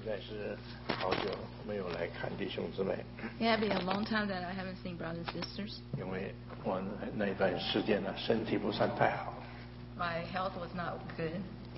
实在是好久没有来看弟兄姊妹。 It had been a long time that I haven't seen brothers and sisters. 因为我那段时间呢，身体不算太好。 My health was not good.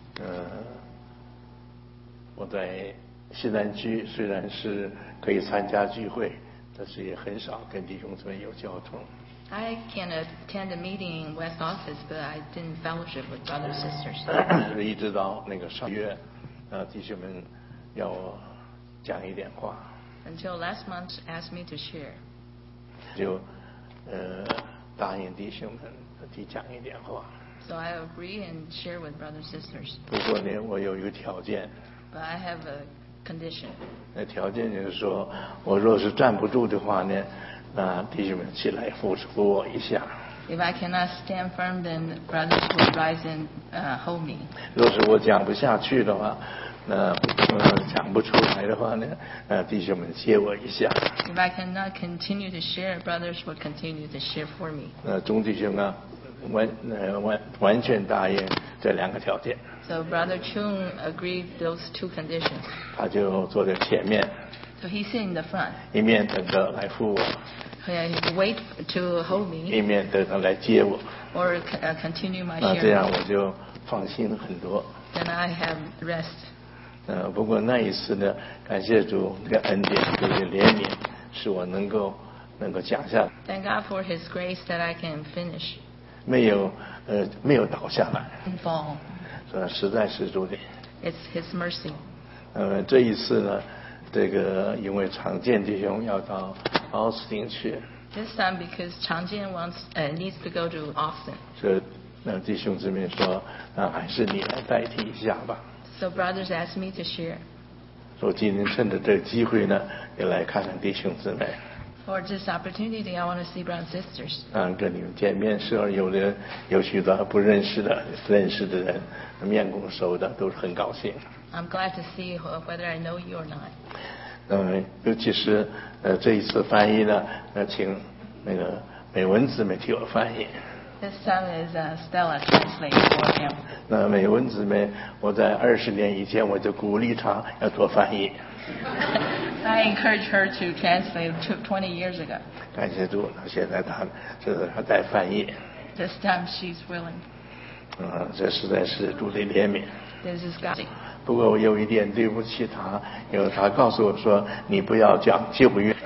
我在西南区虽然是可以参加聚会，但是也很少跟弟兄姊妹有交通。 I can attend a meeting in West Office, but I didn't fellowship with brothers and sisters. 一直到那个上月，弟兄们要我讲一点话。 Until last month, asked me to share. 就答应弟兄们去讲一点话。 So I agree and share with brothers and sisters. 不过呢，我有一个条件。 But I have a condition. 那条件就是说，我若是站不住的话呢，那弟兄们起来扶我一下。 If I cannot stand firm, then brothers will rise and hold me. 若是我讲不下去的话，讲不出来的话呢，弟兄们接我一下。 If I cannot continue to share, brothers will continue to share for me. 钟弟兄啊，完全答应这两个条件。 So Brother Chung agreed those two conditions. 他就坐在前面。 So he sit in the front. 一面等着来扶我。 He wait to hold me. 一面等着来接我。 Or continue my sharing. 这样我就放心很多。 Then I have rest. 不过那一次呢，感谢主这个恩典，这个怜悯，使我能够讲下来。 Thank God for His grace that I can finish. 没有倒下来。 Fall. 实在是主的。 It's His mercy. 这一次呢，这个因为常见弟兄要到奥斯汀去。 This time because Chang Jian needs to go to Austin. 所以弟兄姊妹说，还是你来代替一下吧。 So brothers asked me to share. 说今天趁着这个机会呢，也来看看弟兄姊妹。 For this opportunity, I want to see brothers and sisters. 跟你们见面时候，有许多不认识的、认识的人，面孔熟的，都是很高兴。 I'm glad to see whether I know you or not. 尤其是这一次翻译呢，请那个美文姊妹替我翻译。 This time is Stella translating for him. 那美文姊妹，我在20年以前我就鼓励她要做翻译。 I encouraged her to translate 20 years ago. 感谢主，现在她在翻译。 This time she's willing. 这实在是主的怜悯。 This is God. 不过我有一点对不起她，因为她告诉我说，你不要讲旧约。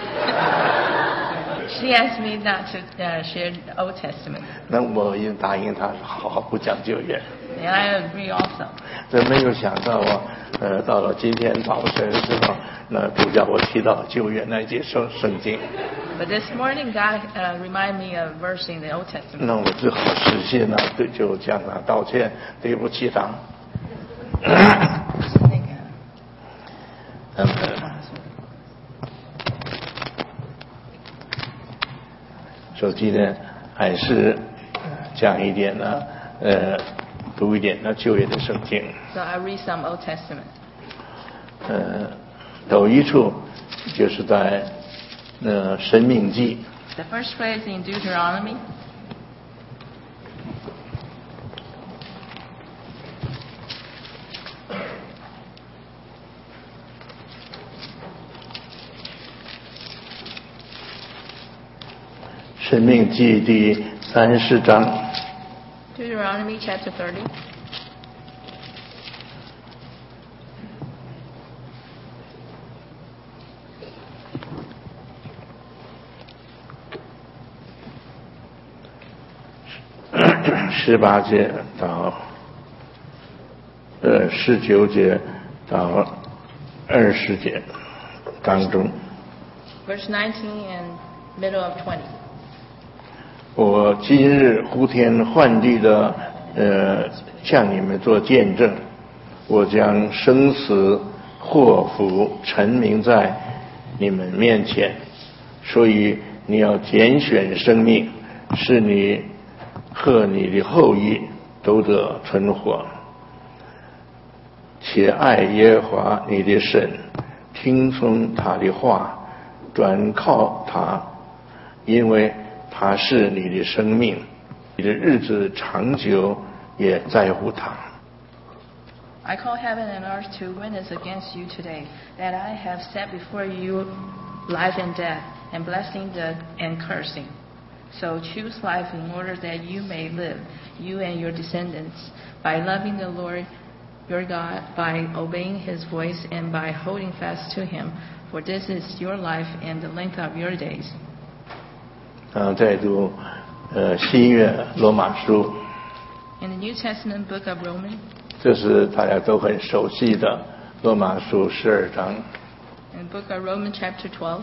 She asked me not to share the Old Testament. 那我也答应她，好不讲旧约。 And I agree also. 这没有想到到了今天早晨的时候，那主叫我提到旧约那节圣经。 But this morning God reminded me of a verse in the Old Testament. 那我只好实现了，就向他道歉，对不起他。手机呢，还是讲一点呢，读一点那旧约的圣经。 So I read some Old Testament. 头一处就是在申命记。 The first phrase in Deuteronomy. 申命记第30章。 Deuteronomy chapter 30. 18节到19节到20节当中。 Verse 19 and middle of 20. 我今日呼天唤地的向你们做见证，我将生死祸福陈明在你们面前，所以你要拣选生命，使你和你的后裔都得存活，且爱耶和华你的神，听从他的话，转靠他，因为他是你的生命，你的日子长久也在乎他。 I call heaven and earth to witness against you today, that I have set before you life and death, and blessing and cursing. So choose life in order that you may live, you and your descendants, by loving the Lord your God, by obeying his voice, and by holding fast to him. For this is your life and the length of your days. 再读新约罗马书。 In the New Testament book of Romans. 这是大家都很熟悉的罗马书12章。 In the book of Romans chapter 12.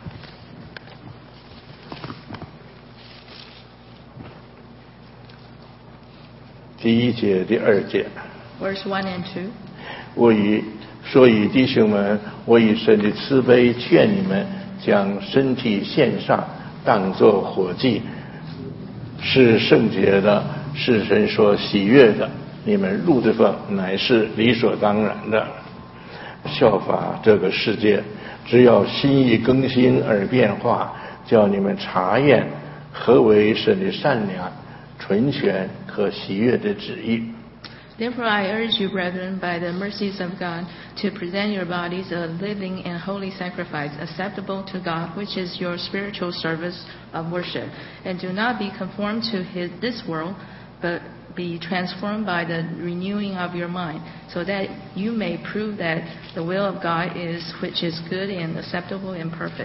第1节、第2节。 Verse 1 and 2。所以弟兄们，我以神的慈悲劝你们，将身体献上，当作火祭，是圣洁的，是神所喜悦的。你们入这份乃是理所当然的。效法这个世界，只要心意更新而变化，叫你们查验何为神的善良、纯全、可喜悦的旨意。 Therefore I urge you, brethren, by the mercies of God, to present your bodies a living and holy sacrifice, acceptable to God, which is your spiritual service of worship. And do not be conformed to this world, but be transformed by the renewing of your mind, so that you may prove that the will of God is, which is good and acceptable and perfect.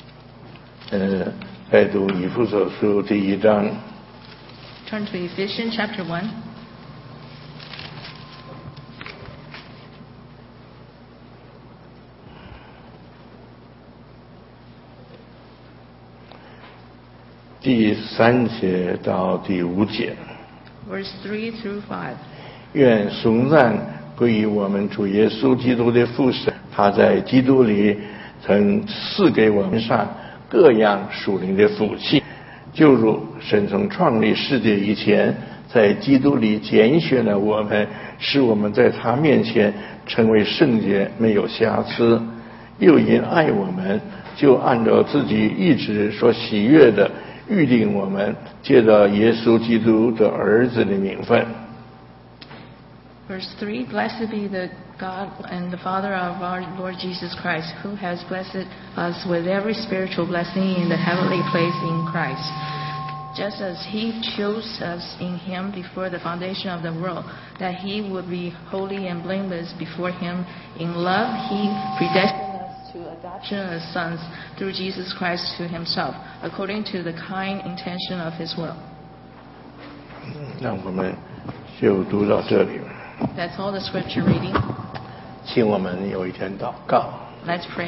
再读以弗所书第1章。 Turn to Ephesians chapter 1. 第3节到第5节。 Verse 3 through 5. 愿颂赞归于我们主耶稣基督的父神，他在基督里曾赐给我们上各样属灵的福气，就如神从创立世界以前，在基督里拣选了我们，使我们在他面前成为圣洁，没有瑕疵。又因爱我们，就按照自己意志所喜悦的预定我们，借着耶稣基督的儿子的名分。 Verse 3, Blessed be the God and the Father of our Lord Jesus Christ, who has blessed us with every spiritual blessing in the heavenly place in Christ, just as he chose us in him before the foundation of the world, that he would be holy and blameless before him. In love he predestined us to adoption as sons through Jesus Christ to himself, according to the kind intention of his will. 让我们就读到这里。 That's all the scripture reading. 请我们有一天祷告。 Let's pray.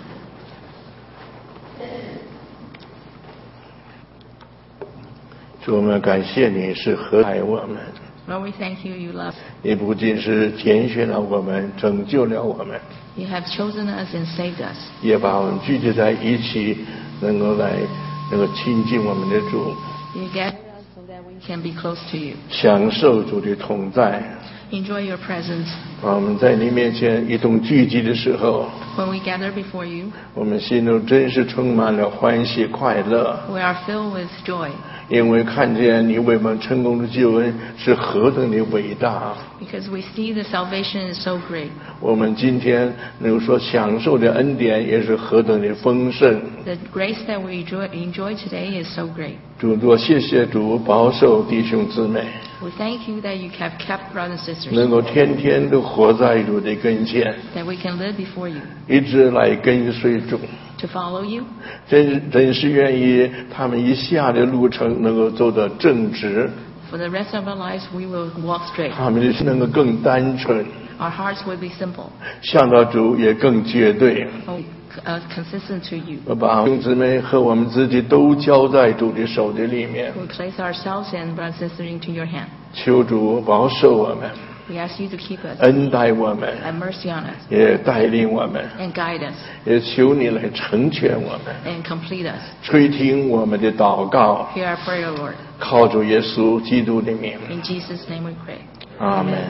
主，我们感谢你是何爱我们。 Lord, we thank you, you love. 你不仅是拣选了我们，拯救了我们， You have chosen us and saved us. 也把我们聚集在一起，能够亲近我们的主， You gathered us so that we can be close to you. 享受主的同在。 Enjoy your presence. 当我们在你面前一同聚集的时候， When we gather before you, 我们心中真是充满了欢喜快乐， we are filled with joy, 因为看见你为我们成功的救恩是何等的伟大。 because we see the salvation is so great. 我们今天能够所享受的恩典也是何等的丰盛。 The grace that we enjoy today is so great. 主多谢谢主保守弟兄姊妹， We thank you that you have kept brothers and sisters, 能够天天都活在主的跟前， that we can live before you, 一直来跟随主。 to follow you. 真是愿意他们一下的路程能够走得正直， For the rest of our lives, we will walk straight. 他们的心能够更单纯， Our hearts will be simple, 向到主也更绝对。 consistent to you. 我把弟兄姊妹和我们自己都交在主的手的里面， We place ourselves and brothers and sisters into your hand. 求主保守我们， We ask you to keep us, 恩待我们， have mercy on us, 也带领我们， and guide us, 也求你来成全我们， and complete us. 垂听我们的祷告， Hear our prayer, Lord. 靠主耶稣基督的名， In Jesus' name we pray. 阿门。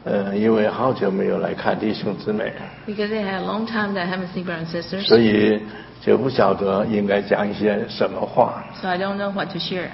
因为好久没有来看弟兄姊妹， Because they had a long time that I haven't seen brothers and sisters. 所以就不晓得应该讲一些什么话。 So I don't know what to share.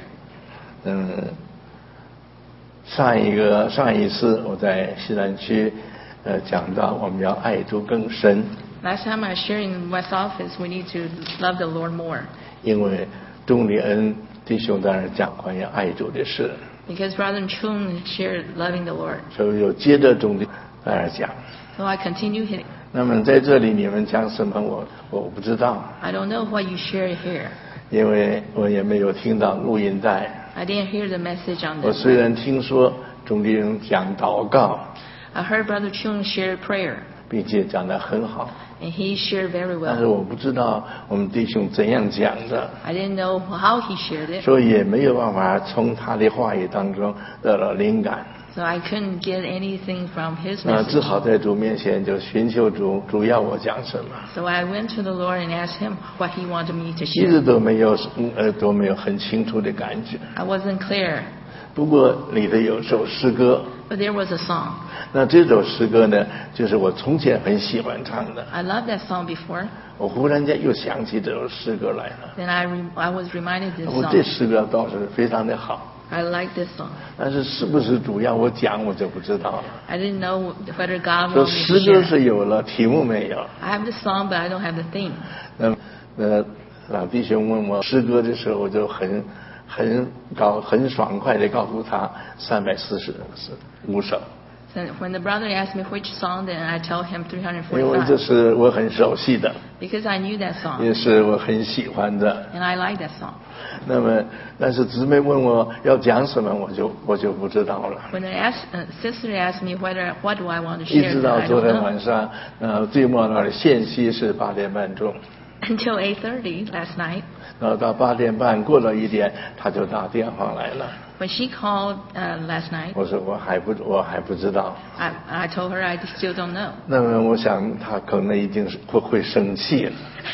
上一次我在西南区讲到我们要爱主更深， Last time I shared in West Office, we need to love the Lord more. 因为钟立恩弟兄在那讲关于爱主的事， Because Brother Chung shared loving the Lord. 所以有接着钟立在那讲。 So I continue hitting. 那么在这里你们讲什么我不知道， I don't know what you share here. 因为我也没有听到录音带。 I didn't hear the message on 我 this. 虽然听说钟立恩讲祷告， I heard Brother Chung share prayer, 并且讲得很好， and he shared very 但是 well. 我不知道我们弟兄怎样讲的， I didn't know how he shared it, 所以也没有办法从他的话语当中得到灵感。 so I couldn't get anything from his 那只 message. 好在主面前就寻求主要我讲什么， So I went to the Lord and asked him what he wanted me to 一直 share. 都没有很清楚的感觉。 I wasn't clear, 不过里头有首诗歌， but there was a song. 那这首诗歌呢，就是我从前很喜欢唱的。 I loved that song before. 我忽然间又想起这首诗歌来了， Then I was reminded this 我这 song. 诗歌倒是非常的好， I like this song. 但是是不是主要我讲我就不知道了。 I didn't know whether God 说 wanted me 诗 to 歌 share. 是有了，题目没有。 I have the song, but I don't have the theme. 那老弟兄问我诗歌的时候，我就很爽快的告诉他345首， So when the brother asked me which song, then I tell him 因为这 345. 是我很熟悉的， Because I knew that song, 也是我很喜欢的。 and I like that song. 那么，但是姊妹问我要讲什么，我就不知道了。 When sister asked me what do I want to 一 share, 直 then 到 I 昨 don't 天 know. 晚上，最末那的限期是8点半钟， Until 8:30 last night, 然后到8点半过了一点，他就打电话来了。 when she called last night, 我说我还不知道。 I told her I still don't know. 那么我想他可能一定是会生气了，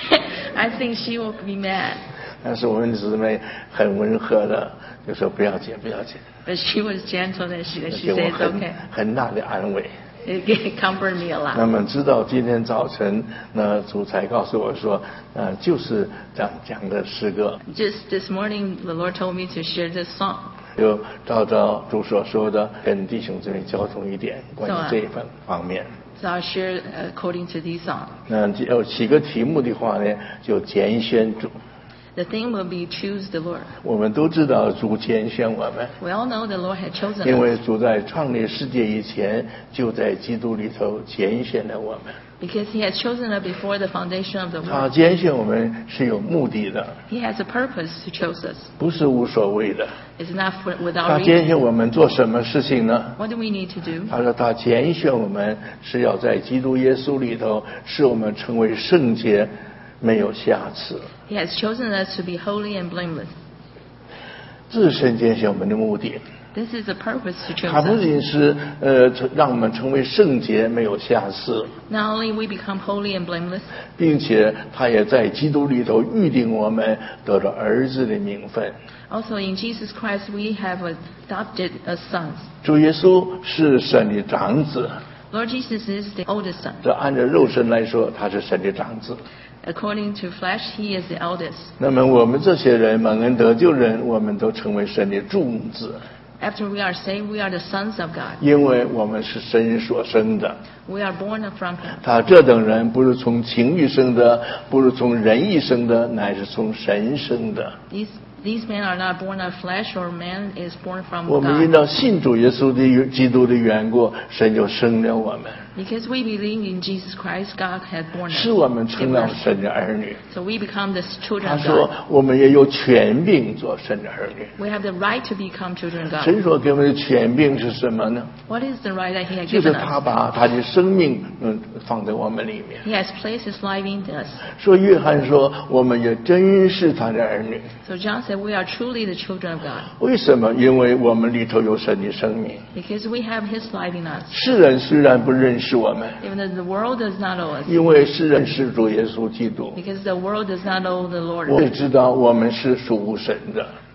I think she will be mad, 但是我们姊妹很温和的就说不要紧不要紧， but she was gentle and she 给我 said it's okay. 很大的安慰。 It comforted me a 那 lot. 么直到今天早晨，主才告诉我说，就是讲的诗歌， Just this morning, the Lord told me to share this song. 就照主所说的，跟弟兄姊妹交通一点关于这一方面。 So I'll share according to these songs. 那有起个题目的话呢，就拣选主。 The theme will be choose the Lord. 我们都知道主拣选我们。 We all know the Lord had chosen 因为 us 主在创立世界以前，就在基督里头拣选了我们。 because He had chosen us before the foundation of the 他 world. 拣选我们是有目的的， He has a purpose to choose us. 不是无所谓的。 It's not 他 without 拣 reason. 选我们做什么事情呢？ What do we need to do? 他说他拣选我们是要在基督耶稣里头，使我们成为圣洁，没有瑕疵。 He has chosen us to be holy and blameless. 这是神拣选我们的目的。 This is the purpose to choose 他不 us. 仅是让我们成为圣洁，没有瑕疵， Not only we become holy and blameless, 并且他也在基督里头预定我们得到儿子的名分。 also in Jesus Christ we have adopted as sons. 主耶稣是神的长子， Lord Jesus is the oldest son. 这按照肉身来说，他是神的长子。 According to flesh, he is the eldest. 那么我们这些人蒙恩得救人，我们都成为神的众子， After we are saved, we are the sons of God. 因为我们是神所生的。 We are born from him. 他这等人不是从情欲生的，不是从人意生的，乃是从神生的。 These men are not born of flesh, or man is born from 我们因 God. 着信主耶稣的基督的缘故，神就生了我们， Because we believe in Jesus Christ, God has born 使 us. 我们成 Given 了 us. 神的儿女。 So we become the children 他 of 说 God. 我们也有权柄做神的儿女。 We have the right to become children of God. 神所给我们的权柄是什么呢？ What is the right that he has 就是 given 他 us? 把他的生命放在我们里面。 He has placed his life into us. 说约翰说我们也真是他的儿女。 So John said we are truly the children of God. 为什么？因为我们里头有神的生命。 Because we have his life in us. 世人虽然不认识我们， Even though the world does not know us. 因为世人是主耶稣基督， Because the world does not know the Lord. 我也知道我们是属神的。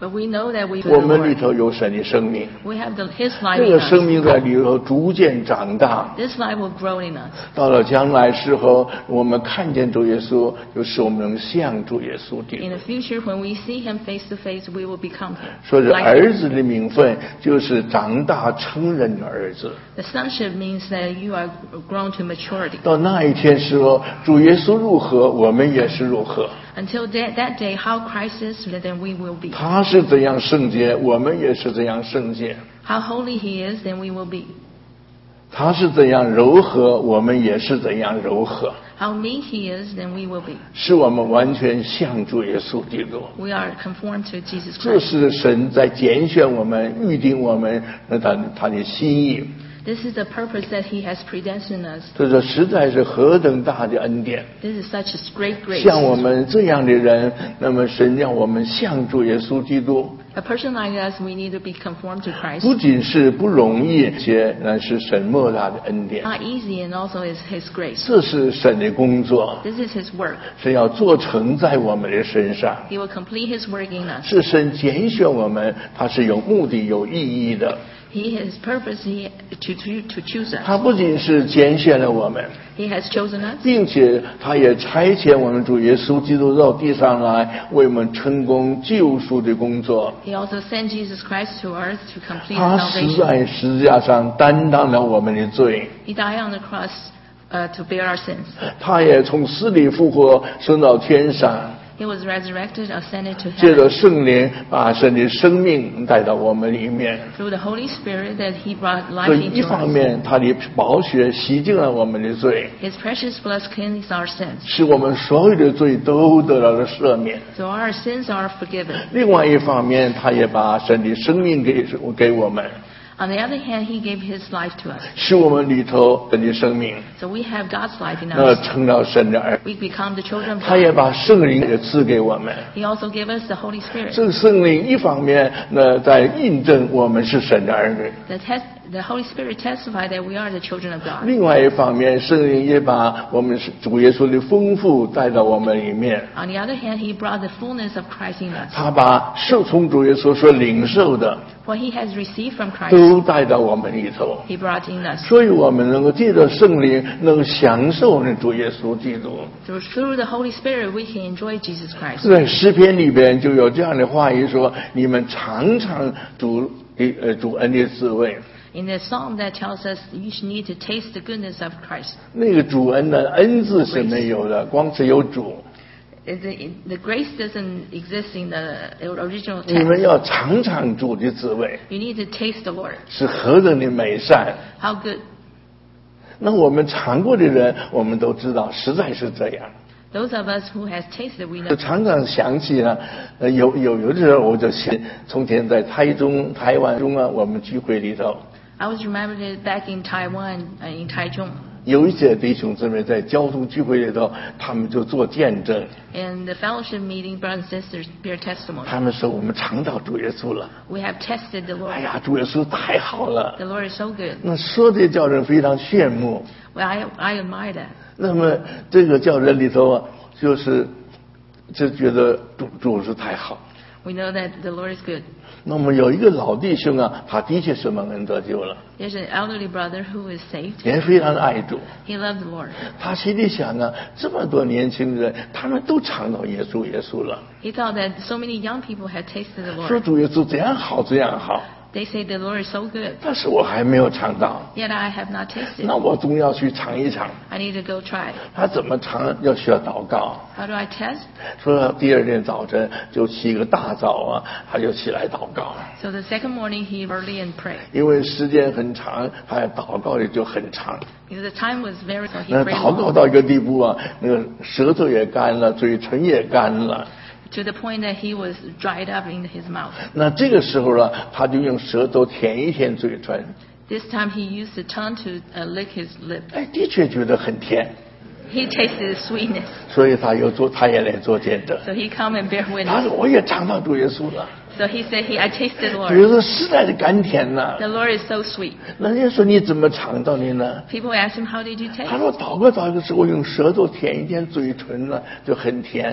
But we know that we 我们里头有神的生命， We have His life 这 in 个生 us. 命在里头逐渐长大。 This life will grow in us. 到了将来时候，我们看见主耶稣，就使我们能像主耶稣的。 In the future, when we see Him face to face, we will become Him. 所以 like 儿 Him. 子的名分就是长大成人的儿子。 The sonship means that you are grown to maturity. 到那一天时候，主耶稣如何，我们也是如何。 Until that day, how Christ is, then we will be. 他是怎样圣洁，我们也是怎样圣洁。 How holy He is, then we will be. 他是怎样柔和，我们也是怎样柔和。 How meek He is, then we will be. 使我们完全像主耶稣基督。 We are conformed to Jesus 这 Christ. 是神在拣选我们、预定我们他的心意。 This is the purpose that He has predestined us. 这实在是何等大的恩典！ This is such a great grace. 像我们这样的人，那么神让我们像主耶稣基督， A person like us, we need to be conformed to Christ. 不仅是不容易，且那是神莫大的恩典。 Not easy, and also is His grace. 这是神的工作， This is His work. 是要做成在我们的身上。 He will complete His work in us. 是神拣选我们，他是有目的、有意义的。 He has purpose to choose us. 他不仅是拣选了我们， He has chosen us, 并且他也差遣我们主耶稣基督到地上来，为我们成功救赎的工作。 He also sent Jesus Christ to earth to complete 他实 salvation. 在十字架上担当了我们的罪， He died on the cross to bear our sins. 他也从死里复活，升到天上， He was resurrected, ascended to 借着 heaven. 圣灵把神的生命带到我们里面。 Through the Holy Spirit that He brought 所 life 以一 into 方 us. 面，他的宝血洗净了我们的罪， His precious blood cleansed our sins. 使我们所有的罪都得到了赦免。 So our sins are forgiven. 另外一方面，他也把神的生命给我们， On the other hand, He gave His life to us. 使我们里头神的生命 So we have God's life in 那 us. 成了神的儿。 We become the children of 他也 God. 把圣灵也赐给我们。 He also gave us the Holy Spirit. 这个圣灵一方面在印证我们是神的儿女， The Holy Spirit testified that we are the children of God. 另外一方面，圣灵也把我们主耶稣的丰富带到我们里面。 On the other hand, He brought the fullness of Christ in us. 他把从主耶稣所领受的 What He has received from Christ, 都带到我们里头， He brought in us. 所以我们能够借着圣灵，能够享受那主耶稣基督。 So through the Holy Spirit, we can enjoy Jesus Christ. 在诗篇里边就有这样的话语说：“你们尝尝主恩的滋味。” In the psalm that tells us you need to taste the goodness of Christ. 那个主恩的恩字是没有的，光是有主。 The grace doesn't exist in the original 你们 text. 要尝尝主的滋味， You need to taste the Lord. 是何等的美善。 How good. 那我们尝过的人，我们都知道，实在是这样。 Those of us who has tasted, we 就 know. 常常想起呢，有的时候我就想，从前在台湾中啊，我们聚会里头， I was remembered back in Taiwan, in Taichung. 有一些弟兄姊妹在交通聚会里头，他们就做见证， In the fellowship meeting, brothers and sisters bear testimony. 他们说我们尝到主耶稣了， We have tested the 哎 Lord. 呀，主耶稣太好了， The Lord is so good. 那说的叫人非常羡慕。 Well, I admire that. 那么这个叫人里头啊，就觉得主是太好。 We know that the Lord is good. 那么有一个老弟兄啊，他的确是蒙恩得救了， There's an elderly brother who is saved. 也非常爱主。 He loves the Lord. 他心里想啊，这么多年轻人，他们都尝到耶稣了， He thought that so many young people had tasted the 说 Lord. 主耶稣怎样好怎样好， They say the Lord is so good. 但是我还没有尝到， Yet I have not tasted. 那我总要去尝一尝。 I need to go try. 他怎么尝？要需要祷告。 How do I test? 说第二天早晨就起一个大早啊，他就起来祷告， So the second morning he early and prayed. 因为时间很长，他祷告的就很长。 Because the time was very so he 那 prayed 祷告 long, 到一个地步啊，那个舌头也干了，嘴唇也干了。 to the point that he was dried up in his mouth. 那这个时候呢，他就用舌头舔一舔嘴唇， This time he used the tongue to lick his lip. 哎，的确觉得很甜， He tasted the sweetness. 所以他也来做见证。 So he come and bear 他 witness. 说我也尝到主耶稣了， So he said, I tasted the 主耶 Lord. 稣实在是甘甜呐、 The Lord is so sweet. 那人家说你怎么尝到的呢？ People ask him, how did you 他 taste? 说祷告的时候用舌头舔一舔嘴唇呢，就很甜。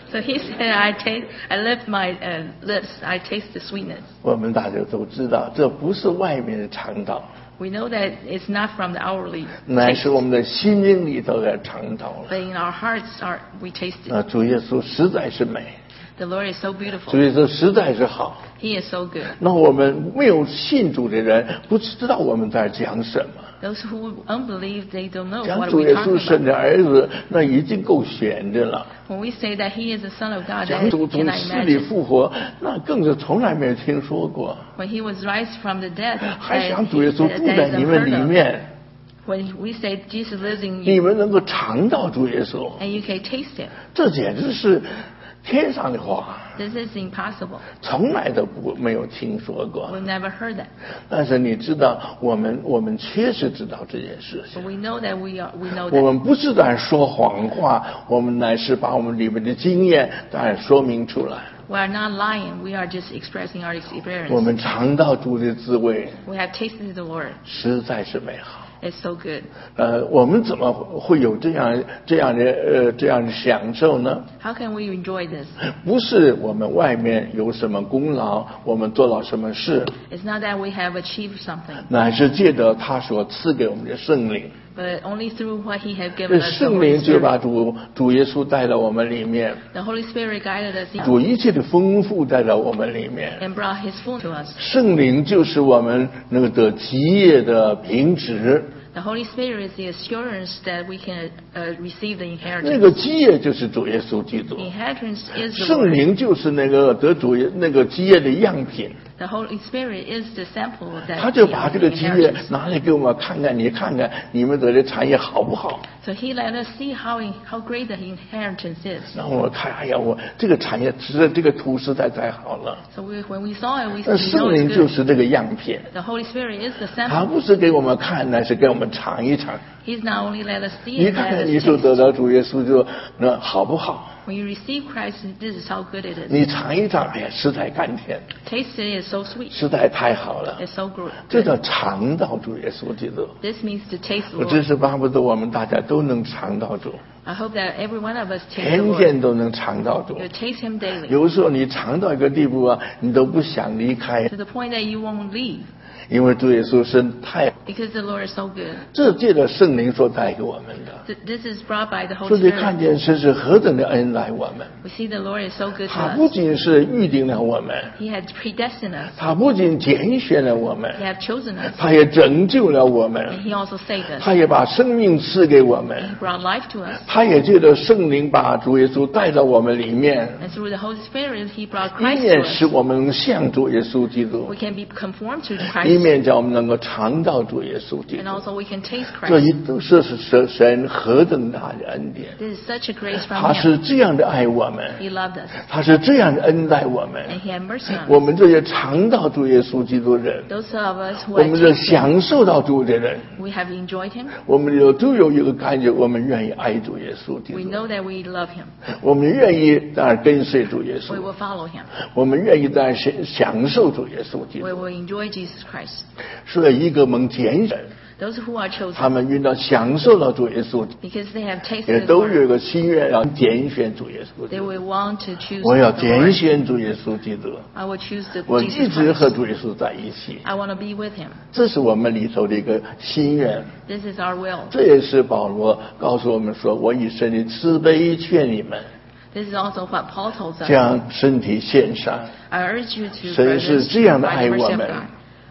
So he said, I lift my lips, I taste the sweetness. 我们大家都知道，这不是外面的尝到， We know that it's not from the outwardly 乃 taste, 是我们的心灵里头的尝到了。 but in our hearts we taste it. 主耶稣实在是美， The Lord is so 主 beautiful. 耶稣实在是好。 He is so good. 那我们没有信主的人，不知道我们在讲什么。 Those who unbelieve, they don't know 讲 what 主 we're 耶稣 talking 生 about. 的儿子，那已经够悬的了。 When we say that He is the Son of God, 讲 that 主从 cannot 死里 imagine. 复活，那更是从来没有听说过。 When He was raised from the dead, 还 that 想主耶稣 that 住在 is 你们 unheard 里 of. 面， When we say Jesus lives in 你 you, 们能够尝到主耶稣， and you can taste Him, 这简直是天上的话， this is impossible. 从来都没有听说过。 We've never heard that. 但是你知道，我们确实知道这件事情。 But we know that we know 我 that. 们不是在说谎话，我们乃是把我们里面的经验当然说明出来。 We are not lying. We are just expressing our 我 experience. 们尝到主的滋味， We have tasted the Lord. 实在是美好。 It's so good. 我们怎么会有这样的享受呢？ How can we enjoy this? 不是我们外面有什么功劳，我们做了什么事， It's not that we have achieved something, 乃是借着他所赐给我们的圣灵。 but only through what He has 这 given us. The 圣 Holy 灵就把 Spirit. 主耶稣带到我们里面， The Holy Spirit guided us in 主一切的丰富带到我们里面。 and brought His food to us. 圣灵就是我们那个得基业的凭据， The Holy Spirit is the assurance that we can receive the 那 inheritance. 个基业就是主耶稣基督 The。inheritance is the 圣 Lord. 灵就是那个得主那个基业的样品， The Holy Spirit is the sample 他 that 就 we 把 are 这 the 个基业 inheritance. 拿来给我们看看，你看看你们得的产业好不好？ So He let us see how great the inheritance is. 让我看，哎呀，我这个产业这个图实在太好了。 So when we saw it, we 那 know 圣灵 it's 就 good. 是这个样品， The Holy Spirit is the 他 sample. 不是给我们看，乃是给我们尝一尝。 He's not only let us see 你 it, 看 let 看 us 你所 taste. 得到主耶稣就那好不好？ When you receive Christ, this is how good it is. 你尝一尝，哎呀，实在甘甜， Taste it is so sweet. 实在太好了。 It's so good. 这叫尝到主耶稣基督。 This means to taste the 我真 Lord. 是巴不得我们大家都能尝到主， I hope that every one of us taste the 天 Lord. 天都能尝到主。 You taste Him daily 有时候你尝到一个地步啊，你都不想离开， to the point that you won't leave 因为主耶稣是太， because the Lord is so good. 这借着圣灵所带给我们的， This is brought by the 所 Holy 以看 Spirit. 见神是何等的恩待我们。 We see the Lord is so good to 他不 us. 仅是预定了我们， He had predestined us. 他不仅拣选了我们， He had chosen us. 他也拯救了我 And 们， He also saved us. 他也把生命赐给我们， He brought life to us. 他也借着圣灵把主耶稣带到我们里面， And through the Holy Spirit, He brought 一 Christ 面 to 使 us. 我们能像主耶稣基督 We，can be conformed to 一 Christ. 面叫我们能够尝到主耶稣基 And 督。 also we can taste 这 Christ. 一都是神何等大的恩典！ This is such a grace 他 from 是 Him. 这样的爱我们， He loved us. 他是这样的恩待我们。 And He had mercy on 我 us. 们这些尝到主耶稣基督的人， Those of us who 我 have 们这 tasted, 享受到主的人， we have enjoyed Him. 我们都有一个感觉，我们愿意爱主耶稣基 We 督， know that we love Him. 我们愿意当然跟随主耶 We 稣， will follow Him. 我们愿意当然享受主耶稣基督 We。will enjoy Jesus Christ. 所以一个蒙拣选， Those who are 他 chosen 们遇到享受到主耶稣， because they have 也 tasted the 都有 Lord, 一个心愿要拣选主耶稣基 they 督。 will want to choose 我要 the 拣 Lord. 选主耶稣基督， I will choose the 我一 Jesus 直和 Christ. 主耶稣在一起， I want to be with Him. 这是我们里头的一个心愿。 This is our will. 这也是保罗告诉我们说：“我以神的慈悲劝你们， This is also what Paul tells us. 将身体献上。 I urge you to 神是 brothers, 这样的 by 爱 the 我 mercy of 们。 God.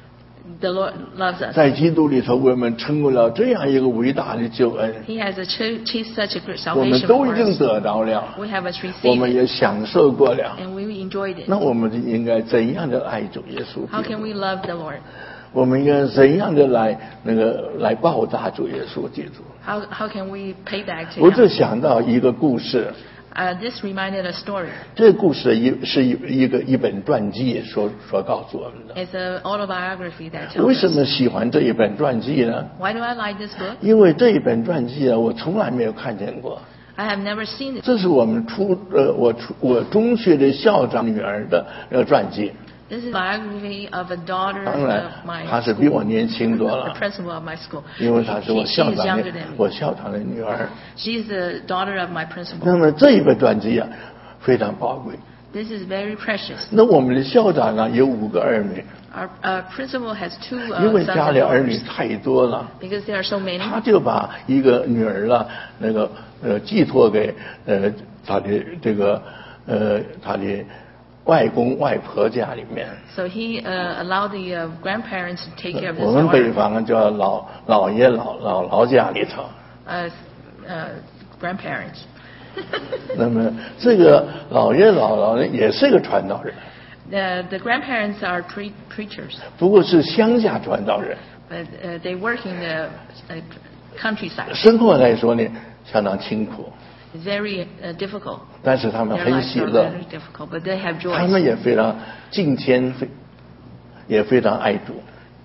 The Lord loves us. 在基督里头，我们成为了这样一个伟大的救恩， He has achieved such a great 我们 salvation 都 for 已经 us. 得到了， We have 我 received 们 it, 也享受过了。 and we enjoyed it. 那我们就应该怎样的爱主耶稣 How 基 can 督？ we love the Lord? 我们应该怎样的来报答主耶稣基督？ How can we pay back to 我就 Him? 想到一个故事， This reminded a story. 这个故事是一本传记所告诉我们的。 It's an autobiography that 为 tells 什么 us. 喜欢这一本传记呢？ Why do I like this book? 因为这一本传记啊，我从来没有看见过。 I have never seen it. 这是我们我中学的校长女儿的传记。 This is a biography of a daughter 当然 of，my 她是比我 school, 年轻多 the 了， principal of my school. 因为她是我 She 校 is 长 younger 的 than me. 我校长的女儿。 She is the daughter of my principal. 那么这一本传记啊， 非常宝贵。 This is very precious. 那我们的校长啊，有5个儿女。 Our principal has 2 因为 sons 家 and 里儿女 daughters 太多了， because there are so many. 他就把一个女儿了，寄托给他的他的外公外婆家里面。 So he allowed the grandparents to take care of 我 his 们北 daughter. 方叫姥爷姥家里头。 Grandparents. 那么这个姥爷姥呢，也是个传道人。 The grandparents are preachers. 不过是乡下传道人。 But they work in the countryside. 生活来说呢，相当辛苦。 Very difficult. 但是他们 Their 很 lives 喜 are 乐。 very difficult, but they have joy. 他们也非常敬虔，也非常爱主。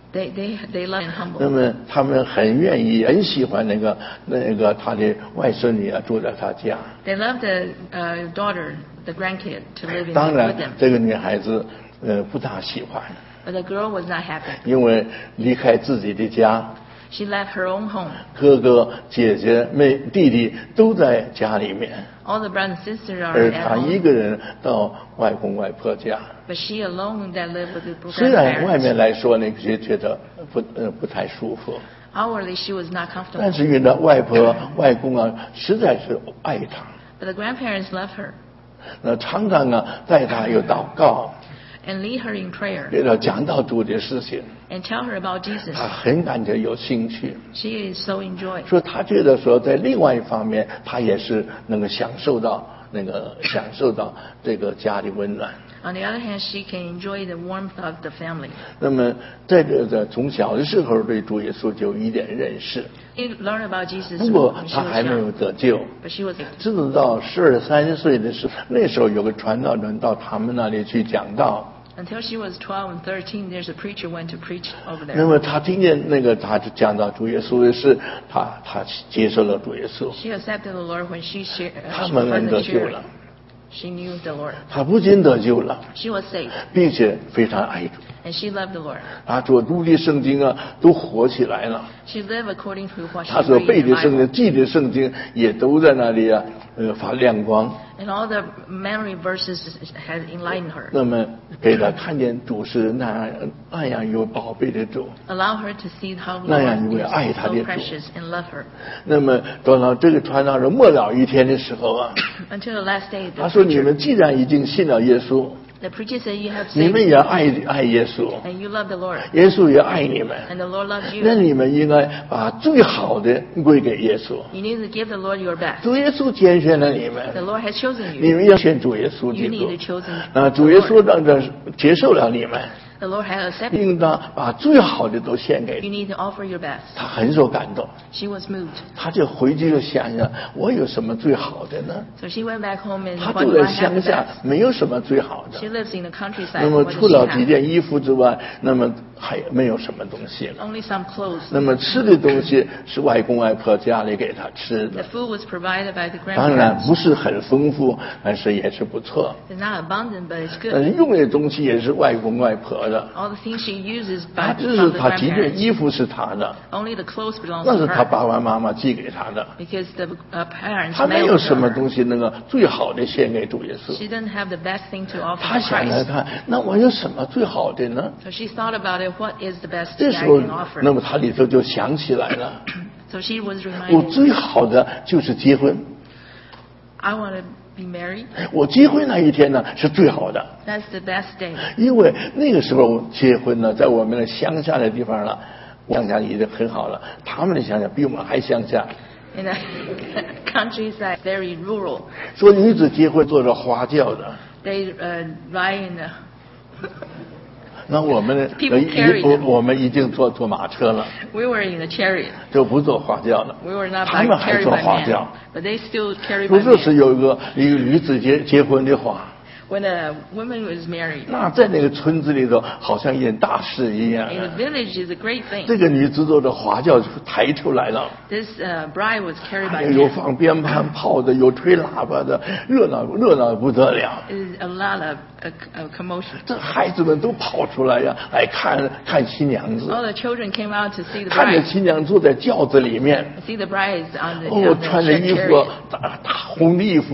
They love and 那 humble. 么他们很愿意，很喜欢那个他的外孙女啊，住在他家。 They love the daughter, the grandkid, to live in 当 with 然 them. 这个女孩子不大喜欢， But the girl was not happy. 因为离开自己的家， She left her own home. 哥哥姐姐弟弟都在家里面， All the brothers and sisters are 而 at 她一 home. 个人到外公外婆家。 But she alone that lived with the 虽然外 grandparents. 面来说呢，觉得不太舒服， Outwardly, she was not comfortable. 但是因为外婆外公啊，实在是爱她， But the grandparents loved her 那常常啊带她有祷告， and lead her in prayer 给她讲到主的事情， and tell her about Jesus. 她很感觉有兴趣。 She is so enjoyed. 说她觉得说，在另外一方面，她也是能够享受到这个家的温暖。 On the other hand, she can enjoy the warmth of the family. 那么在从小的时候对主耶稣就有一点认识， She learned about Jesus 不过 when she 她 was 还没有 young, 得救。 but she was 直到12、13岁的时候，那时候有个传道人到他们那里去讲道。 until she was 12 and 13. There's a preacher went to preach over 那 there. 么他听见他就讲到主耶稣的事，他接受了主耶稣， She accepted the Lord when she shared. 他们能 further 得救 shared. 了。 She knew the Lord. 他不仅得救了， She was saved, 并且非常爱主。 and she loved the Lord. 他所读的圣经啊，都活起来了。 She lived according to what she 他所 read 背 in the 的圣 Bible. 经、记的圣经，也都在那里啊，发亮光。 And all the memory verses had enlightened her. 那么给他看见主是那样有宝贝的主。 Allow her to see how 那样因 Lord 为爱 is 他的 so 主。 precious and love her. 那么等到这个传道人末了一天的时候啊， Until the last day, 他 the 说：“你 preacher, 们既然已经信了耶稣， the preacher said, you have 你 saved 们也爱耶稣， and you love the Lord, 耶稣也爱你们。 and the Lord loves 那 you. 你们应该把最好的归给耶稣。 You need to give the Lord your best. 主耶稣拣选了你 The 们， Lord has chosen 你 you. 们要选主耶稣 You 基 need 督 to。chosen 那 the 主耶稣 Lord. 让接受了你们， The Lord has accepted. 应当把最好的都献给 You 你。 need to offer your best. 他很受感动， She was moved. 他就回去就想想，我有什么最好的呢？ So she went back home and 他 what 住 do 在 I have 乡 the 下 best?， 没有什么最好 She 的。 lives in the countryside. 那么 What 除 does 了 she 几 have? 件衣服之外，那么还没有什么东西了。 Only some clothes. 那么吃的东西是外公外婆家里给他吃 The 的， food was provided by the 当然 grandparents. 不是很丰富，但是也是不错。 It's not abundant, but it's 但 good. 是用的东西也是外公外婆的， All the things she uses 他 by 只 from 是 the 他几件 grandparents. 衣服是他的， Only the clothes belongs 那 to 是他 her 爸爸妈妈寄给他的。 because the parents 他没 mailed 有 it 什 to 么 her. 东西能够最好的献给主耶稣。 She didn't have the best thing to offer 他 to 想来 Christ. 看，那我有什么最好的呢？ So she thought about it. What is the best 这 that 时 I 候 can，offer? 那么他里头就想起来了， So she was 我 reminded, 最好的就是结婚。 I want to be married. 我结婚那一天呢是最好的， That's the best day. 因为那个时候结婚呢，在我们的乡下的地方了，乡下已经很好了，他们的乡下比我们还乡下。 In the countryside, very rural. 说女子结婚坐着花轿的， They ride in the. 那我们呢 People carry them. 我们已经坐马车了， We were in the chariot. 就不坐花轿了。 We were not 他 by, 们还 carried 坐 by 花 man, 轿。 but they still carry 说 by 这是 man. 有一个女子结婚的话， When a woman was married 那在那个村子里头好像一件大事一样 in 的 the。village is a great thing. 这个女子坐着花轿就抬出来了， This bride was carried by 有 man. 放鞭炮炮的，有吹喇叭的，热闹不得了。 Is a lot of commotion. 这孩子们都跑出来呀，来看新娘子， All the children came out to see the 看着 bride. 新娘坐在轿子里面， See the bride is on the, 哦， on the 穿着衣服 chariot. 大红的衣服，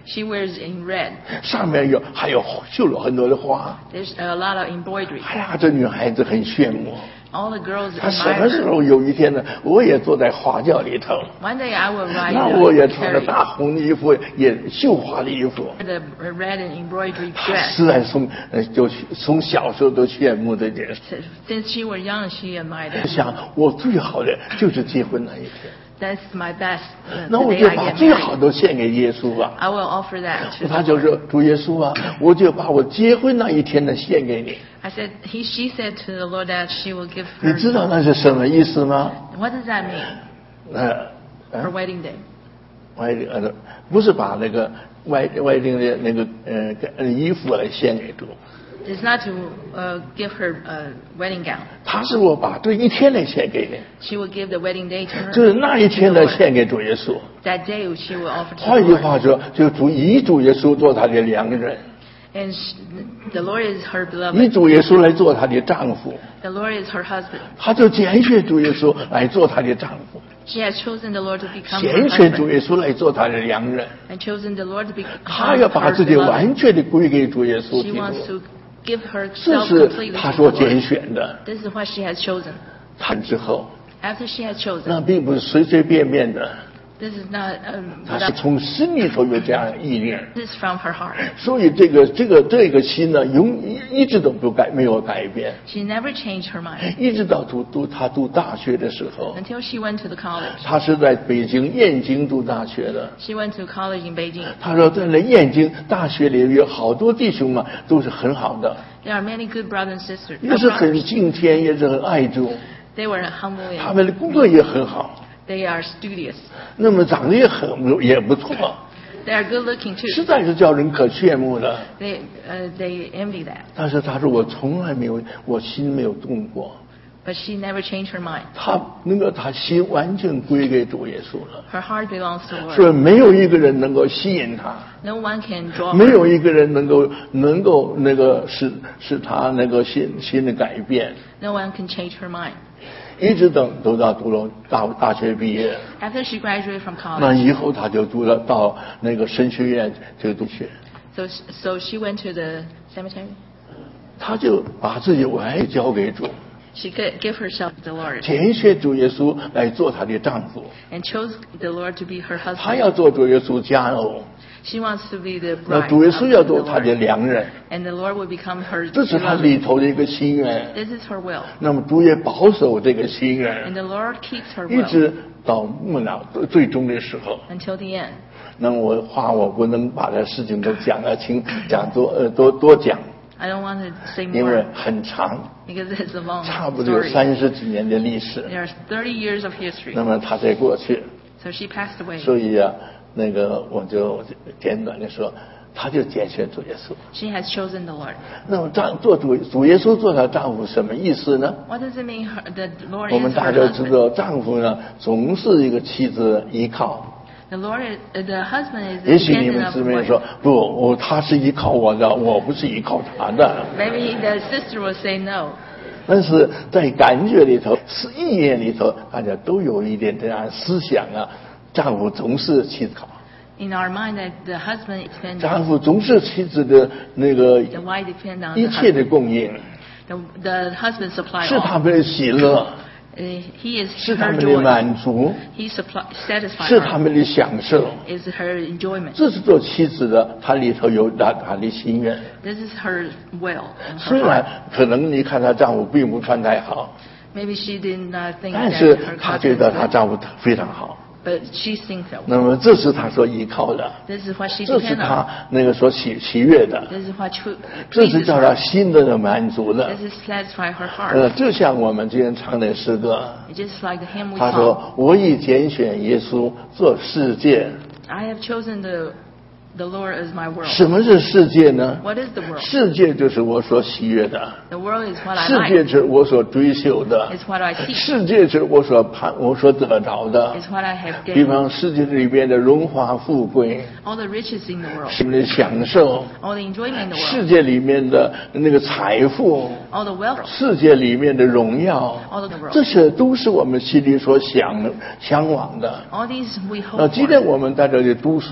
She wears in red. 上面还有绣了很多的花。 There's a lot of embroidery. 哎呀，这女孩子很炫目。 All the girls 她什么 admire 时 her. 候有一天呢，我也坐在花轿里头， One day I will ride 那我也 the 穿着 chariot, 大红的衣服，也绣花的衣服。 the red and embroidery 她 dress. 实在就从小时候都羡慕这件事。 Since she was young, she admired 我 it. 想，我最好的就是结婚那一天， That's my best. 那 The 我 day 就 I 把 get 最好 married. 的献给耶稣吧。 I will offer that to 他 the 就 Lord. 说：“主耶稣啊，我就把我结婚那一天呢献给你。 I said, she said to the Lord that she will give ” 你 her. 知道那是什么意思吗？ What does that mean? 呃 Her wedding day. 不是把那个外定的那个衣服来献给主， It's not to give her a wedding gown. 他是我把这一天来献给你， She will give the wedding day to her. 就是那一天 to 呢 the Lord. 献给主耶稣。 That day she will offer to 换 the 句 Lord. 话说，就以主耶稣做他的良人， And the Lord is her 以 beloved. 主耶稣来做他的丈夫， The Lord is her husband. 他就拣选主耶稣来做他的丈夫， She has chosen the Lord to become 拣 her 选主 husband. 耶稣来做他的良人。 And chosen the Lord to 他 become 要把 her 自己 beloved. 完全的归给主耶稣 She 基 wants 督， to give 这 herself 是 completely 他 to 所 the 拣 Lord. 选的。 This is what she has chosen. 看之后， After she has chosen, 那并不是随随便便的， this is not 他是 without, 从心里头有这样的意念。 this is from her heart. 所以这个心呢，一直都没有改变， She never changed her mind 一直到他读大学的时候， until she went to the college. 他是在北京燕京读大学的。 She went to college in Beijing. 他说，在那燕京大学里有好多弟兄嘛，都是很好的， There are many good brothers and sisters. 也是很敬天，也是很爱主， They were humble 他 and 们的工作也很好， they are studious. 那么长得也不错， They are good looking 实 too. 在是叫人可羡慕的。 They envy that. 但是他说我从来没有，我心没有动过。 But she never changed her mind. 他心完全归给主耶稣了， Her heart belongs to the 所以 Lord. 没有一个人能够吸引他， No one can draw 没 her. 有一个人能够使他那个心的改变， No one can change her mind. 一直都到读了大学毕业， After she graduated from 那 college, 以后他就到那个神学院就读学， so she went to the cemetery. 他就把自己完全交给主， She gave herself to the Lord 拣选主耶稣来做她的丈夫， and chose the Lord to be her 她要 husband. 做主耶稣佳偶， She wants to be the 那 bride 主耶 of 稣要 the 做她的 Lord. 良人， And the Lord will become her 这是他 beloved. 里头的一个心愿。 This is her will. 那么主也保守这个心 And 愿， the Lord keeps her 一 will 直到末了最终的时候。 until the end. 那么我不能把这事情都讲得清，多讲， I don't want to say 因为 more 很长， because it's a long 差不多有 story. 30几年的历史。 There's 30 years of history. 那么他才过去， So she passed away. 所以啊，我就简短的说，他就拣选主耶稣。 She has chosen the Lord. 那么做主耶稣做她丈夫什么意思呢？ What does it mean the Lord 我们 is 大 her 家知 husband? 道，丈夫呢总是一个妻子的依靠。 The husband is 也 the 许你 dependent 们 of 姊 the 妹 wife. 说不，他是依靠我的，我不是依靠他的。 Maybe the sister will say no. 但是在感觉里头、意念里头，大家都有一点这样思想啊。丈夫总是妻子靠， In our mind that the husband depends 丈夫总是妻子的那个 the wife depends on 一 the 切的 husband. 供应， The husband supplies 是他 all. 们的喜乐， He is 是他 her 们的 joy. 满足， He satisfies 是他 her. 们的享受。 Is her enjoyment. 这是做妻子的，她里头有她的心愿。 This is her will and 虽 her 然 heart. 可能你看她丈夫并不穿太好， Maybe she did not think 但 that 是 her 她 husband 觉得 is 她 good, 丈夫非常好。 but she thinks so. 那么这是她所依靠的， This is what she 这是 depends on. 她那个所喜悦的， This is what 这是 pleases 叫她 her. 心的满足的。 This is satisfy her heart. 就像我们今天唱的诗歌， It's just like the hymn we 他 sung. 说：“我已拣选耶稣做世界。 I have chosen the Lord as my world. 什么是世界呢？ What is the world? 世界就是我所喜悦的， The world is what I 世界 like. 是我所追求的， It's what I seek. 世界是我所得着的。 It's what I have 比 gained. 方世界里边的荣华富贵， All the riches in the world. 什么的享受， All the enjoyment in the 世 world. 界里面的那个财富， All the wealth. 世界里面的荣耀， All of the world. 这些都是我们心里所向往的。 All these we hope 今天 for. 我们在这里读书，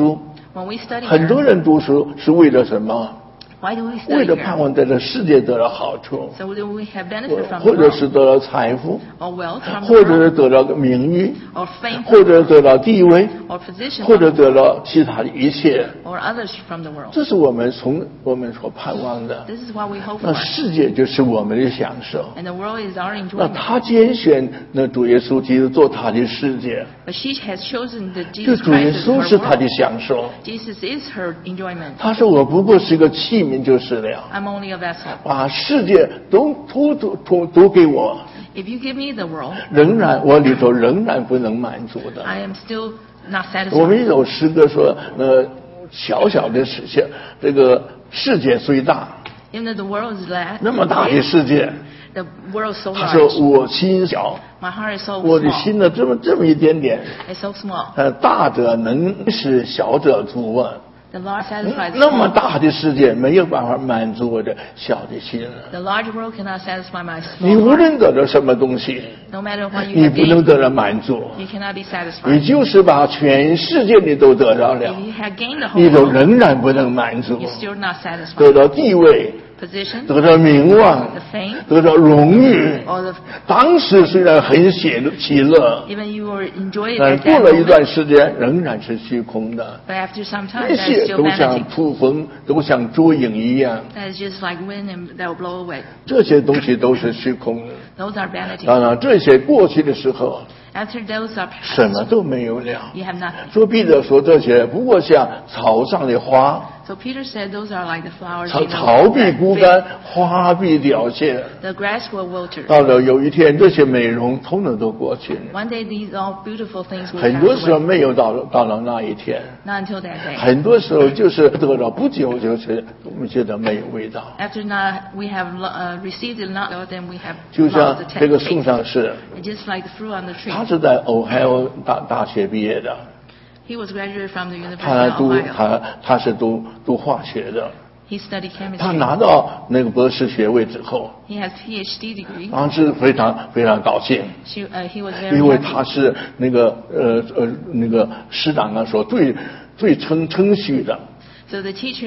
When we study 很多 here, 人读书是为了什么？ why do we 为 study 了盼 here? 望在这世界得到好处， So do we have benefit from 或 the 者是 world, 得到财富， or wealth from 或 the 者是 world, 得到个名誉， or fame 或 from the 者 world, 得到地位， or position 或 from 者 the 得 world, 到其他的一切。 or others from the world. 这是我们所盼望的。 This is what we hope 那 for. 世界就是我们的享受。 And the world is our 那 enjoyment. 他拣选那主耶稣基督做他的世界， But she has chosen the 就 Jesus 主耶 Christ as 稣 her 是他的 world. 享受。 Jesus is her enjoyment. 他说：“我不过是一个器皿就是了， I'm only a vessel. 把世界都给我， If you give me the world, 我里头仍然不能满足的。” I am still not 我们 satisfied. 有诗歌说，小小的这个世界虽大， Even though the world is 那么大的世界， the world is so 他说 large. 我心小， My heart is so 我的 small. 心呢这么一点点， It's so small. 大者能使小者足啊。 The Lord satisfies 那么 small. 大的世界没有办法满足我的小的心啊。 The large world cannot satisfy my 你 small 无 heart. 论得到什么东西， No matter what you 你 have 不能 gained, 得到满足， you cannot be 你 satisfied. 就是把全世界你都得到了 If，you have gained the 你 whole 都 world, 仍然不能满足， you're still not satisfied. 得到地位， Position, 得到名望， the fame, 得到荣誉。 or the 当时虽然很喜乐， even you will enjoy it 但 at 过 that 了一段 moment, 时间仍然是虚空的。 but after some 那 time, that 些 is still 都像 vanity. 捕风，都像捉影一样， That is just like wind and that will blow away. 这些东西都是虚空的。 Those are vanity. 当然，这些过去的时候， After those are 什么 past, 都没有了。 you have nothing. 说彼得说这些不过像草上的花， So Peter said those are like the flowers. 草必枯干，花必凋谢。 The grass will wilter. 到了有一天，这些美容统统都过去了。 One day these all beautiful things will 很多 pass 时候 away. 没有到了那一天， Not until that day. 很多时候就是得了不久，就是我们觉得没有味道。 After not we have received it not, then we have 就像 lost the 这个 taste. 树上是， It's just like the fruit on the tree. 他是在 Ohio 大学毕业的， He was graduated from the University 他 of Ohio. 他是读化学的， He studied 他 chemistry. 拿到那个博士学位之后， He has PhD degree. 当时非常高兴， He was very 因为 happy 他是那个师长啊说最称许的， So the teacher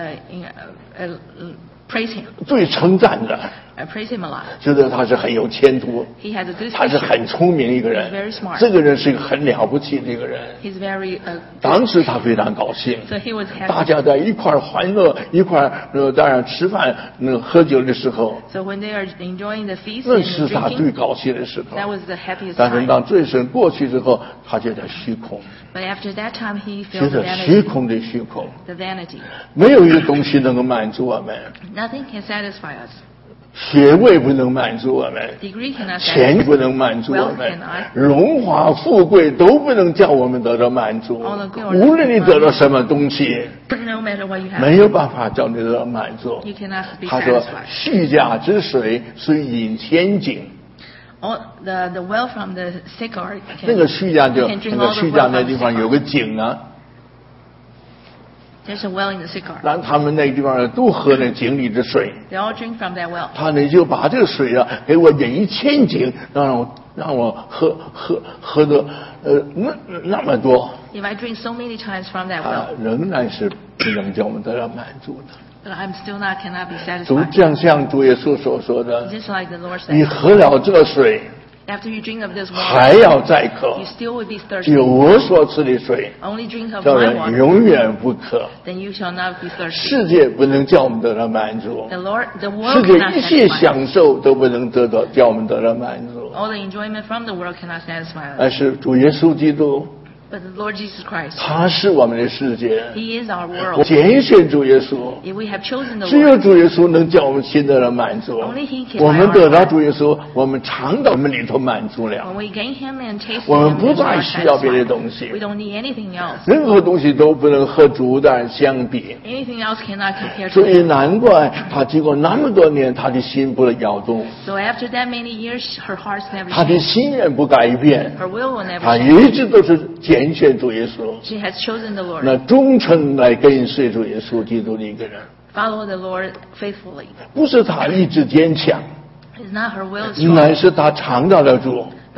praised him, 最称赞的， praised him a lot. 觉得他是很有前途， He has a good 他是 future. 很聪明一个人 He's very smart. 这个人是一个很了不起的一个人。 He's very 当时他非常高兴， so he was 大 happy. 家在一块儿欢乐，一块儿当然吃饭喝酒的时候， So when they are enjoying the feast 那 and 是 the 他最 drinking, 高兴的时候。 that was the happiest 但是 time. 当这事过去之后，他觉得虚空， But after that time, he 觉 felt the 得虚 vanity. 空的虚空， The vanity. 没有一个东西能够满足我们， Nothing can satisfy us. 学位不能满足我们， Degree cannot 钱 satisfy 不能满足我 Wealth 们 cannot.， 荣华富贵都不能叫我们得到满足 All the glory.。 无论你得到什么东西， No matter what you have, 没有办法叫你得到满足。 you cannot be 他说 satisfied.：“ 虚假之水虽饮千井。” All the well from the sycamore 那个 can, 虚假就 you can 那 drink 个 all the 虚 well 假 from 那 the 地方 sycamore. 有个井啊， There's a well in the sycamore. 让他们那个地方都喝那井里的水。 They all drink from that well. 他呢就把这个水啊给我饮1000井，让我喝的那么多， If I drink so many times from that 啊 well, 仍然是不能叫我们得到满足的。 but I'm still cannot be 主 satisfied. 这样像主耶稣所说的， Just like the Lord 你 said, 喝了这水 after you drink of this 还 water, 要再渴， you still will be 只有 thirsty. 我所赐的水， Only drink of 叫 my 人 water, 永远不渴。 then you shall not be thirsty. 世界不能叫我们得到满足， The 世 world 界 cannot 一切 satisfy. 享受都不能叫我们得到满足， All the enjoyment from the world cannot satisfy us. 而是主耶稣基督， But the Lord Jesus Christ, 他是我们的世界。 He is our 我 world. 拣选主耶稣， If we have chosen the 只有 Lord, 主耶稣能叫我们心得到满足 Only He can。 我们得到主耶稣，我们尝到我们里头满足了， when we gain Him and taste 我们 Him, 不 then we 再 are 需要别的 satisfied. 东西 We，don't need anything else. 任何东西都不能和主的相比。 Anything else cannot compare to 所以 Him. 难怪他经过那么多年，他的心不摇动， So after that many years, her heart's never 他的 changed. 心愿不改变， Her will will never 他 change. 一直都是拣选主耶稣。 She has chosen the Lord. 那忠诚来跟随主耶稣基督的一个人， Follow the Lord faithfully. 不是他意志坚强， It's not her will is strong, 乃是他尝到了主， but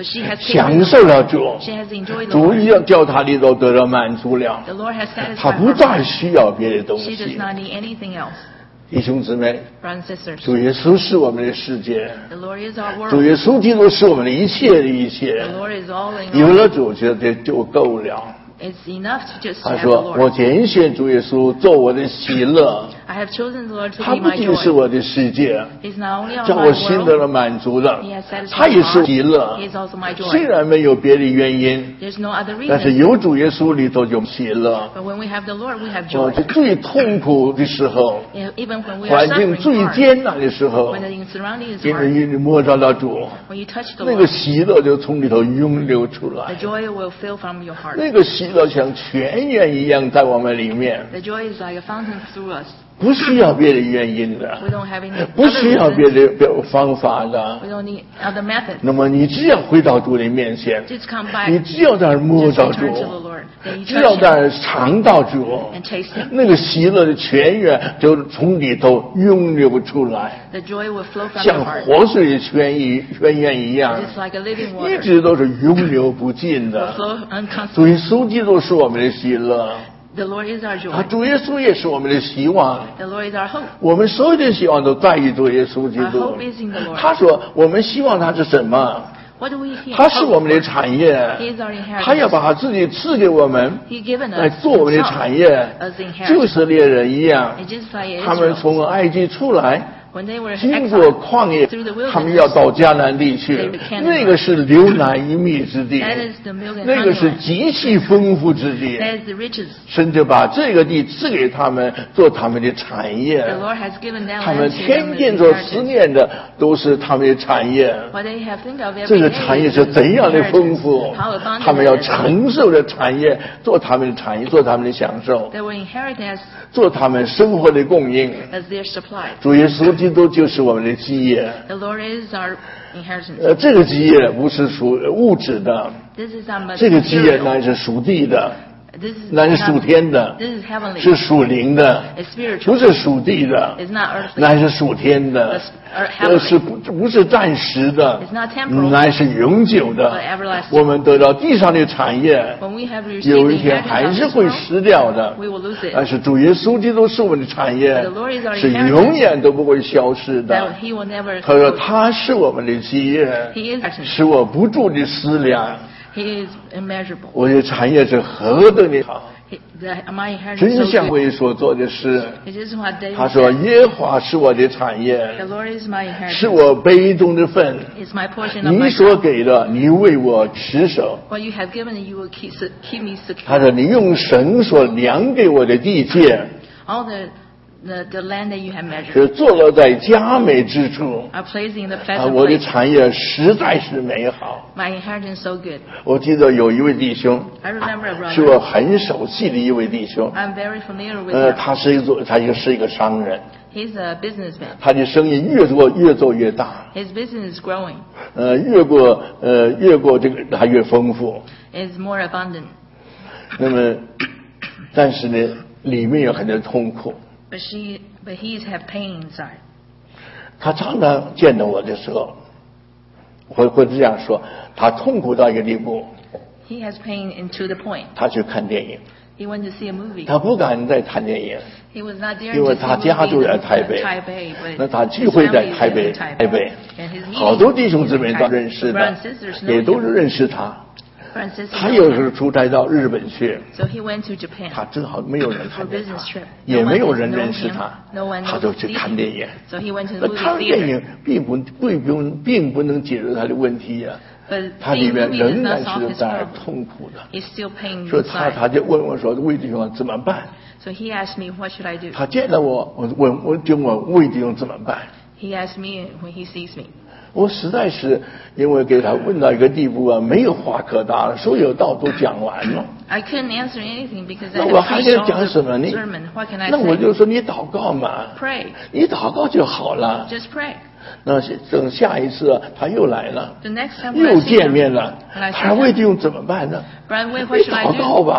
But she has 享受了主， She has enjoyed the 主 Lord. 要叫她里头得到满足了， The Lord has 她 satisfied 不 her 再 heart. 需要别的东 She does 西。 not need anything else. 弟兄姊妹， Brothers and sisters, 主耶稣是我们的世界， the Lord is our 主 world. 耶稣基督是我们的一切的一切。 The Lord is all in 有 all. 了主，觉得就够了。 It's enough to just 他 have the 说：“我 Lord. 拣选主耶稣做我的喜乐， I have chosen the Lord to 他 be 不 my 仅是 joy. 我的世界， He's not only 叫 on 我 my 心得 world, 了满足的 He has satisfied 他也 my 是 heart. 喜乐 He is also my。 虽 joy. 然没有别的原因， There's no other 但是 reason. 有主耶稣里头就喜乐。 But when we have the Lord, we have 我 joy. 在最痛苦的时候， Even when we are 环境 suffering 最 hard, 艰难的时候 when，the surrounding is 因 hard, 为你摸着了主， when you touch the 那个 Lord, 喜乐就从里头涌流出来 the。joy will fill from your heart. 那个喜乐像泉源一样在我们里面， The joy is like a fountain through us. 不需要别的原因的， We don't have any 不 other 需要 reason. 别的方法的。 We don't need other methods. 那么你只要回到主的面前， Just come 你 back, 只要在那儿摸 just 到 return to the 主， Lord. Then you 只要 touch 在 Him 那儿尝到主， and taste Him. 那个喜乐的泉源就从里头涌流出来， The joy will flow from your 像 heart. 活水的泉源一样， It's like a living 一 water. 直都是永流不尽 Will 的。 flow unconstantly. 主耶稣基督是我们的喜乐， The Lord is our 啊， joy. 主耶稣也是我们的希望。 The Lord is our hope. 我们所有的希望都在于主耶稣基 Our 督 hope。is in the Lord. 他说：“我们希望他是什么？ What do we hear? 他是我们的 Hope. 产业 He is our inheritance. 他要把他自己赐给我们， He given 来 us 做我们的 Himself 产业， as inheritance. 就色列人一样。 And just like 他们 Israel, 从埃及出来， when they were 经过 exiled, 旷野 through the wilderness, 他们要到迦南地去 they became， 那个是流奶与蜜之地， that is the milk and 那个 honey 是 land. 极其丰富之地。 That is the riches. 神就把这个地赐给他们，做他们的产业。 The Lord has given that 他们 land to them 天 as 天所思 inheritance. 念的都是他们的产业。 What they have think of 这 every 个 day 产业 is 是 the 怎样的丰 inheritance. 富 How abundant 他们要 it is. 承受的产业，做他们的产业，做他们的享受， They will inherit as, 做他们生活的供应。 as their supply. 主耶稣基督就是我们的基业。 The Lord is our inheritance. 这个基业不是属物质的， This is our 这个基业 material. 乃是属地的， This is 乃是属 not- 天的， This is heavenly. 是属灵的， It's spiritual. 不是属地的， It's not earthly. 乃是属天的 It's， 是不是暂时的 It's not temporal， 乃是永久的 but everlasting。 我们得到地上的产业， When we have received 有 the 一天 inheritance 还 of 是 this 会 world, 失掉的。 we will lose it. 但是主耶稣基督是我们的产业 But the Lord is our， 是 inheritance， 永远都不会消失的 That。He will never. 他说他是我们的基业， He is. 使我不住的思量， He is immeasurable. 我的产业是何等的好。 My inheritance 真 is 像 so good. 为所做的事， It is what David 他说 said. 耶和华是我的产业， The Lord is my 是 inheritance. 我杯中的份。 It's my portion of 你 my 所 cup. 给的，你为我持守。 What you have given, you will keep me 他 secure. 说你用神所量给我的地界， All the land that you have measured 是坐落在佳美之处。 are placed in the 啊， pleasant 我的 place. 产业实在是美好。 My inheritance so good. 我记得有一位弟兄， I remember a 是我 brother. 很熟悉的一位弟兄。 I'm very familiar with him. 他是一个商人， He's a businessman. 他的生意越做越大， His business is growing. 越过这个他越丰富。 It's more abundant. 那么，但是呢，里面有很多痛苦。 But he have pain inside. 他常常见到我的时候，会这样说：他痛苦到一个地步， He has pain into the point. 他去看电影， He went to see a movie. 他不敢再看电影， He was not daring 因为 to see 他 a 家 movie 住在 in 台北， Taipei, but 那他 his 聚会在 family 台 is 北 in， 台北 And his 好多 meeting 弟兄 is 姊 in 妹 Taipei. 都认识 Brothers 他 and sisters，know 也都 him. 是认识他。 Brothers and sisters 他 know 有 him. 时候出差到日本去， So he went to Japan 他正好没有人 for 看见 business 他 trip. 也 No 没有 one 人 knows 认识 him. 他 No one 他 knows 就 to 去 see 看 him. 电影。 So he went to 那 the 看 movie 电 theater. 影并不能解决他的问题呀、 But 他里 seeing 面 movie 仍 does 然 not solve 是 his 在 problem. 痛苦的。 He's still pain 所以 inside. 他就问我说：“魏弟兄怎么办 So he asked me, what should I do?？” 他见到我，我就问魏弟兄怎么办？ He asked me when he sees me. 我实在是因为给他问到一个地步啊，没有话可答了，所有道都讲完了。 I couldn't answer anything because 那 I 我 had 还 preached 能 all 讲什么 the 呢？ sermon. What can I 那我就 say? 说你祷告嘛， Pray. 你祷告就好了。 Just pray. 那等下一次他又来了， The next time when I 又 see 见 him, 面了， when I see 还魏 him, 弟兄怎么办呢？ Brother Wei, 你 what should I 祷告 do? 吧。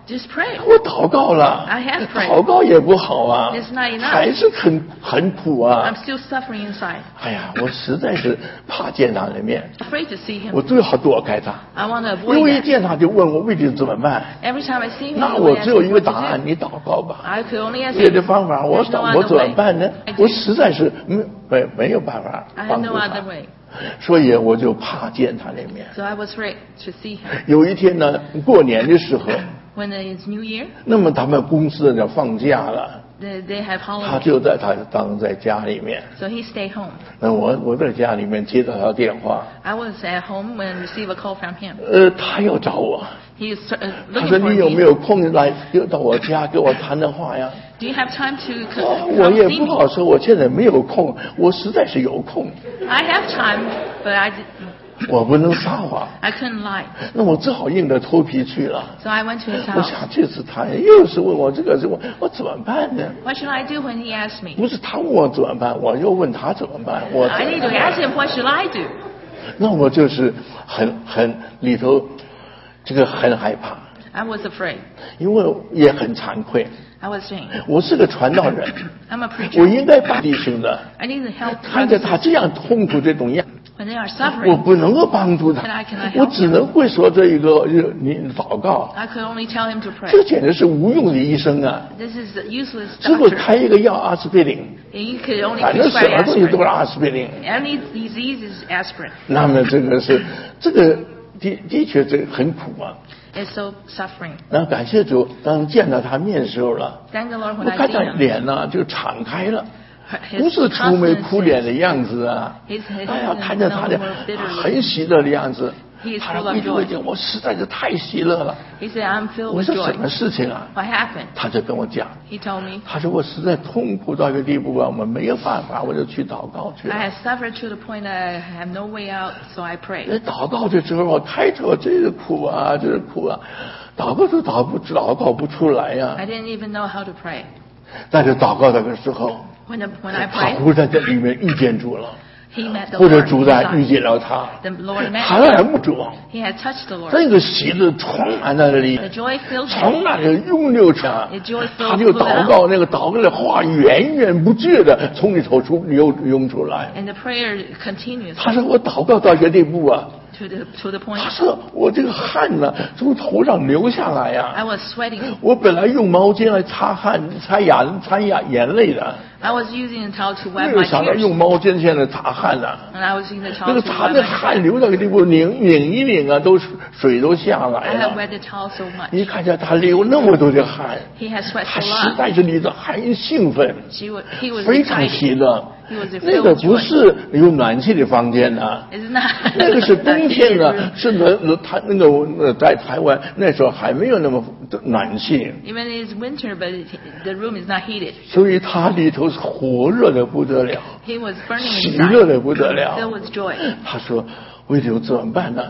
Just pray. 我祷告了 I have prayed. 祷告也不好啊 It's not enough. 还是很苦啊 I'm still suffering inside. 哎呀我实在是怕见他的面 Afraid to see him. 我最好躲开他 I want to 因 avoid 为一 that. 见他就问我为什么怎么办 Every time I see him, 那 he 我 will 只有 ask 一 me 个 what to 答案 do. 你祷告吧 I could only answer 别的方法我 There's no 怎么 other 办呢 way. 我实在是没有办法 I 帮 had 助 no 他 other way. 所以我就怕见他的面 So I was afraid to see him. 有一天呢过年的时候 When it's New Year, 那么他们公司呢放假了 they have 他 holiday. 就在家里面 So he stayed home. 那我在家里面接到他电话 I was at home and received a call from him. 他要找我 He is 他说 looking for 你有没 me. 有空来到我家跟我谈谈话呀 Do you have time to 我 come 也 see 不 me? 好说我现在没有空我实在是有空 I have time, but 我不能撒谎 I couldn't lie. 那我只好硬着头皮去了 So I went to his 我 house. 想这次他又是问我这个我怎么办呢 What should I do when he asked me? 不是他问我怎么办我又问他怎么办我 I need to ask him, what should I do? 那我就是很里头这个很害怕 I was afraid. 因为也很惭愧 I was saying, 我是个传道人 I'm a 我 preacher. 应该帮弟兄的 I need to help 看着 brothers 他这样痛苦这种样 when they are 我 suffering. 不能够帮助他 Can I help 我只能会说这一个你祷告 I could only tell him to 这 pray. 简直是无用的医生啊 This is a useless 只会 doctor. 开一个药阿司匹林 And you could only 反正什 prescribe 么东西都是 aspirin. 阿司匹林 Any disease is aspirin. 那么这个的确这个很苦啊 It's so suffering. 那感谢主当见到他面的时候了 Thank the Lord 我 when I 看 see 他 him. 脸呢就敞开了 His 不是愁眉苦脸的 countenance 样子啊 His 哎呀 is 看见他的 no more bitterly. 很喜乐的样子 He is 他 full 说 of 为什么 joy. 我实在是太喜乐了 He said, I'm filled 我 with 说 joy. 什么事情啊 What happened? 他就跟我讲 He told me, 他说我实在痛苦到一个地步啊我没有办法我就去祷告去了 I had suffered to the point that I have no way out, so I prayed. 祷告的时候我开头这个苦啊这个苦啊祷告都祷告不出来呀 I didn't even know how to pray. 但是祷告那个时候 When I 他 prayed, 忽然在里面遇见主了 he met the 或者 Lord. 主在遇见了他 The Lord met 他 him. 还不主 He had touched the Lord. 这个喜乐充满在那里 The joy filled 充 him. 满着涌流着 The joy 他 filled 就祷告那个祷告的话源源不绝的从里头涌出来 And the prayer continues 他说我祷告到一个地步啊 to the point 他说我这个汗呢从头上流下来呀 I was sweating. 我本来用毛巾来擦汗擦眼泪的 I was using a towel to 没 wipe 有 my 想到 tears. 用毛巾现在擦汗了 And I was using the 那 towel 个 to 擦 wipe 的 my 汗 tears. 流到一个地步拧一拧啊都水都下 I 来 had 了 wet the towel so much. 你看见他流那么多的汗 He had sweat 他 so 实 long. 在是里头很兴奋 He was 非常 excited. 喜乐 He was 那 filled 个 with 不 joy. 是有暖气的房间呐 It's not. 那个是冬天呢 Even 是在台湾那时候还没有那么暖气 it's winter, but the room is not heated. 所以他里头是火热的不得了 He was burning 喜乐 inside, 的不得 filled 了 with joy. 他说为了怎么办呢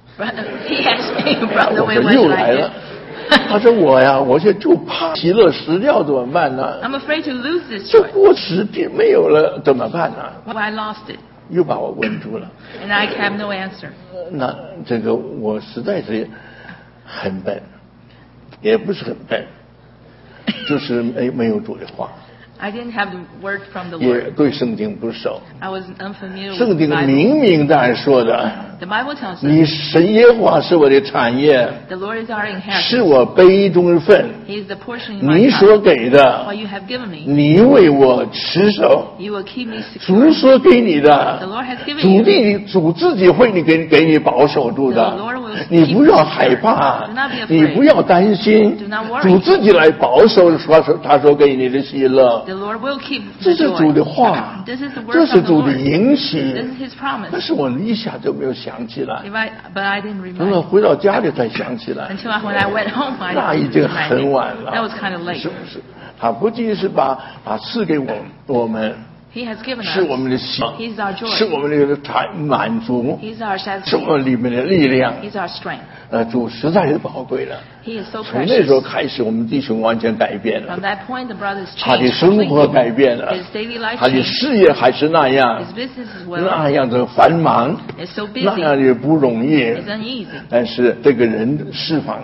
He asked me, 我 Brother Wayne, 说 what 又 should 来 I 了 do? 他说我现在就怕喜乐失掉怎么办呢 I'm afraid to lose this 这 joy. 过时的没有了怎么办呢 Well, I lost it, 又把我问住了 and I have no answer. 那这个我实在是很笨也不是很笨就是没有主的话 I didn't have the word from the 也 Lord. 对圣经不熟 I was unfamiliar 圣 with the 经 Bible. 明明这样说的 The Bible tells us 你神耶和华是我的产业 the Lord is our 是 inheritance. 我杯中的份 He is the portion in my 你所 cup. 给的 What you have given me, 你为我持守 you will keep me 主 secure. 所给你 The 的 Lord has given 主 you. 自己会给你保守住 The 的 Lord will 你 keep 不要 you 害 secure. 怕 Do not be afraid. 你不要担心 Do not worry. 主自己来保守他所给你的喜乐 The Lord will keep 这 the 是主的 joy. 话 This is the 这 word 是 from the 主的 Lord. 应 This 许 is His promise. 但是我一下就没有想起来 But I didn't 等我 remind. 回到家里才想起来 Until when I went home, I 那已 didn't 经 remind 很 me. 晚了 That was kind of late. 是不是他不仅是把赐给我们 He has given 是我 us. 们的喜 He's our 是 joy. 我们的满足 He's our 是我 satisfaction. 们里面的力量 He's our strength. 主实在是宝贵的 He is so 从那时候 precious. 开始我们弟兄完全改变了 From that point, the brothers 他的 changed 生活 completely. 改变了 His daily life 他的 changed. 事业还是那样 His business is well. 那样的繁忙 It's so 那样 busy. 也不容易 It's uneasy. 但是这个人释放了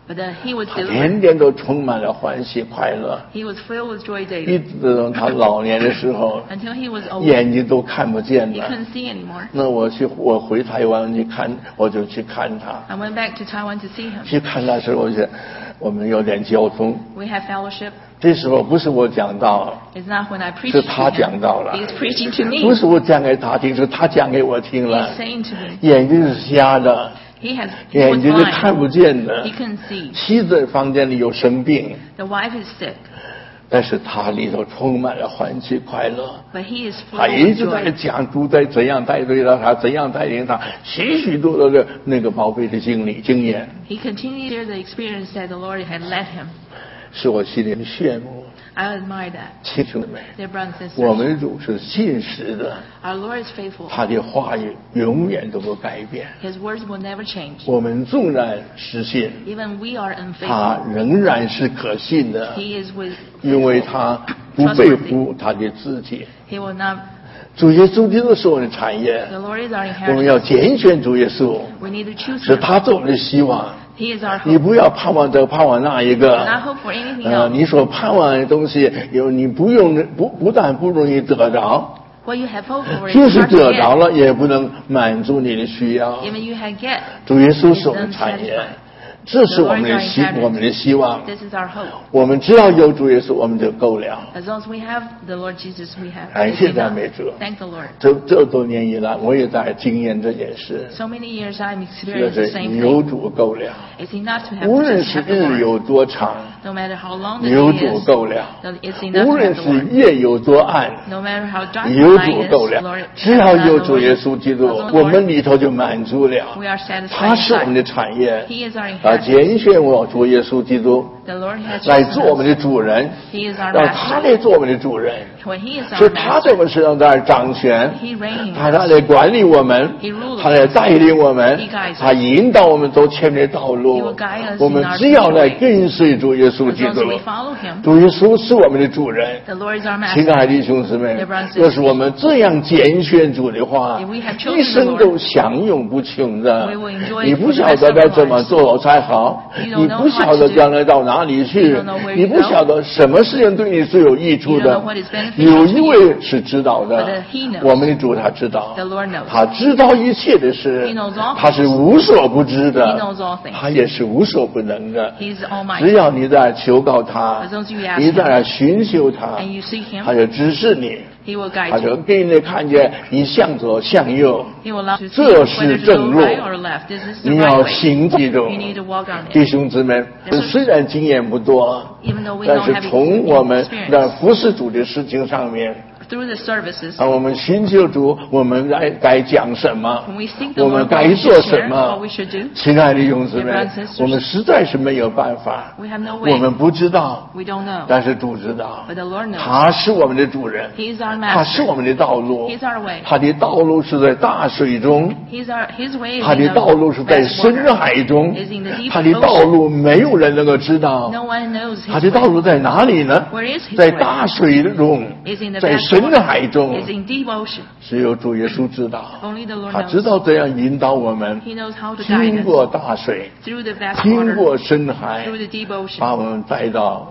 But he was 他 delivered. 天天都充满了欢喜快乐， He was filled with joy 一 daily 直到他老年的时候， until he was old. 眼睛都看不见 He 了。 couldn't see anymore. 那我回台湾去看，我就去看他。 I went back to Taiwan to see him. 去看他的时候，我们有点交通。 We had fellowship. 这时候不是我讲道， It's not when I preached 是 to 他 him. 讲道了。 He is preaching to 不 me. 是我讲给他听，是他讲给我听了 He's。saying to me. 眼睛是瞎的， He was 眼睛是看 blind. 不见的 He。couldn't see. 妻子房间里有生病， The wife is sick. 但是他里头充满了欢喜快乐。 But he is 他 filled 一 with 直在 joy. 讲主在怎样带领他，怎样带领他，许许多多的那个宝贝的经验， He continued to share the experience that the Lord had led him. 使我心里羡慕。 I admire that. 亲兄弟们， Dear brothers and 我 sisters, 们的主是信实的， our Lord is faithful. 他的话语永远都不改变。 His words will never change. 我们纵然失信， Even we are 他 unfaithful. 仍然是可信的， He is with 因为他不背负他的自己。 He will not. 主耶稣基督是我们的产业， The Lord is our 我们要 inheritance. 拣选主耶稣， We need to choose 使 him. 他做我们的希望。 He is our 你 hope. 不要盼望这盼望那一 Do 个 not，hope for anything else. 你所盼望的东西，你不但不容易得着， What you have hope for 就 is 是 hard to 得着 get. 了也不能满足你的需要。 Even you had get. 主耶稣是我们的产业，这是我们的希望。 This is our hope. 我们只要有主耶稣，我们就够了。 As long as we have the Lord Jesus, we have. 感 It's 谢赞 enough. 美主。 Thank the Lord. 这多年以来，我也在经验这件事， So many years I'm 就 experienced the 是 same 有 thing. 主够了。 It's enough to have 无 to 论 just 是 have the 日 Lord. 有多长， No matter how long the 有 day 主 is, 够了； it's enough 无 to 论 have the 是 Lord. 夜有多暗， No matter how dark the 有 night 主 is, 够了 Lord,。 只要有 the 主 Lord 耶稣基督 the，Lord 我们里头就满足了。 we are 他 satisfied. 是我们的产业， He is our 啊， inheritance. 拣选我主耶稣基督 The Lord has 来 chosen 做我们 us. 的主人， He is our 让他 master. 来做我们的主人， When He is 是 our 他在 master, 我们身上在掌权， He reigns. 他来管理我们 He rules， 他来带领我们 He guides， 他引导我们走前面的道 He 路 will guide us。 我们 in our 只要来 way. 跟随主耶稣 As 基 long 督 as we，follow Him, 主耶稣是我们的主人。 the Lord is our 亲 master. 爱的弟兄姊妹 Dear brothers and，sisters， 若是我们这样拣选主的话 If we have，chosen 一生 the Lord， 都享用不穷的 we will enjoy。 你不晓得该怎么做才好， You don't 你 know 不晓得 what to do， 将来到哪里去 You don't know where， 你 you 不晓得什么事情对你最有益处 You don't 的 know what is beneficial。 有一位是知道的 But He knows， 我们的主他知道 The Lord knows， 他知道一切的事 He knows all， 他是无所不知 He 的 knows all things， 他也是无所不能的。 He is 只 almighty. 要你在求告他 As long as you ask， 你在寻求他 And you seek Him， 他就指示你， He will 他 guide 就 you. 给你看见你向左向右， He will allow you to see 这是 whether to 正 go 路 right or left. This is the 你 right 要 way. 行其中 You。need to walk on 弟 it. 兄姊妹， Yes， 虽然经验不多， Even though we 但 don't 是 have 从我们在 experience, 服侍主的事情上面， through the services, 我们寻求主，我们该讲什么 when we seek，the 我们 Lord, 该 what we 做 should 什 share, 么 what we should do.？ 亲爱的弟兄姊妹 Dear brothers and sisters， 我们实在是没有办法， We have no 我们 way. 不知道， We don't know. 但是主知道 But，the Lord knows. 他是我们的主人， He is our 他是 master. 我们的道路 He，is our way. 他的道路是在大水中， His way is 他 in 的 the 道路是在 vast 深 water. 海中 Is in the deep， 他的道 ocean. 路没有人能够知道。 No one knows 他 His 的道 way. 路在哪里呢？ Where is His 在 way? 大水中， Is in the 在 vast 深海 water. 中， Is in deep ocean. 只有主耶稣知道。 Only the Lord 他知 knows. 道这样引导我们， He knows how to guide 经 us 过大水， through the vast 经 water, 过深海， through the deep ocean, 把我们带到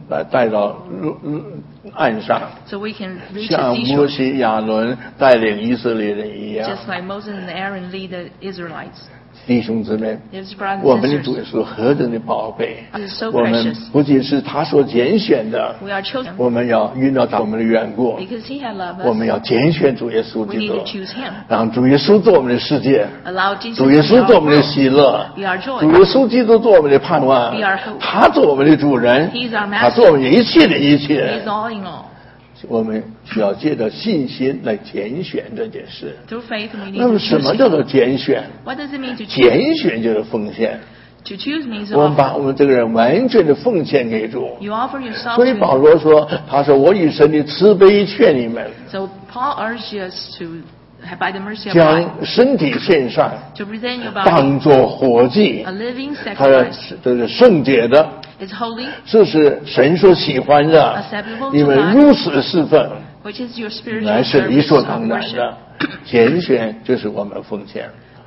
岸上， so we can reach the 像摩 seashore, 西、亚伦带领以色列人一样。 just like Moses and Aaron lead the Israelites. 弟兄姊妹， Dear brothers 我 and 们的主耶 sisters, 稣何等的宝贝！ He is so 我们 precious. 不仅是他所拣选的， We are chosen 我们要因着他我们的缘故， because He had loved 我们 us. 要拣选主耶稣 We 基 need 督 to，choose Him. 让主耶稣做我们的世界， Allow Jesus 主耶 to be 稣做我 our 们的 world, 喜乐， be our 主 joy. 耶稣基督做我们的盼望 Be our hope.， 他做我们的主人 He is our， 他做我们一切的一 He 切 is。all in all. 我们需要借着信心来拣选这件事。 Through faith, we need 那么 to 什 choose 么叫 Him. 做拣选？ What does it mean to choose? 拣选就是奉献。 To choose means 我们把 offer. 我们这个人完全的奉献给主。 You offer yourself 所以 to 保 Him. 罗说：“他说我以神的慈悲劝你们， So Paul urges us to, by the mercy of God, 将身体献上， to present your body 当作活祭 a，living 他 sacrifice. 这是圣洁的， It's holy, 这是神所喜欢的。 acceptable 你 to 们 God, 如此侍奉， which is your 乃 spiritual 是理所 service 当 of 然 worship. 的。拣选就是我们奉献。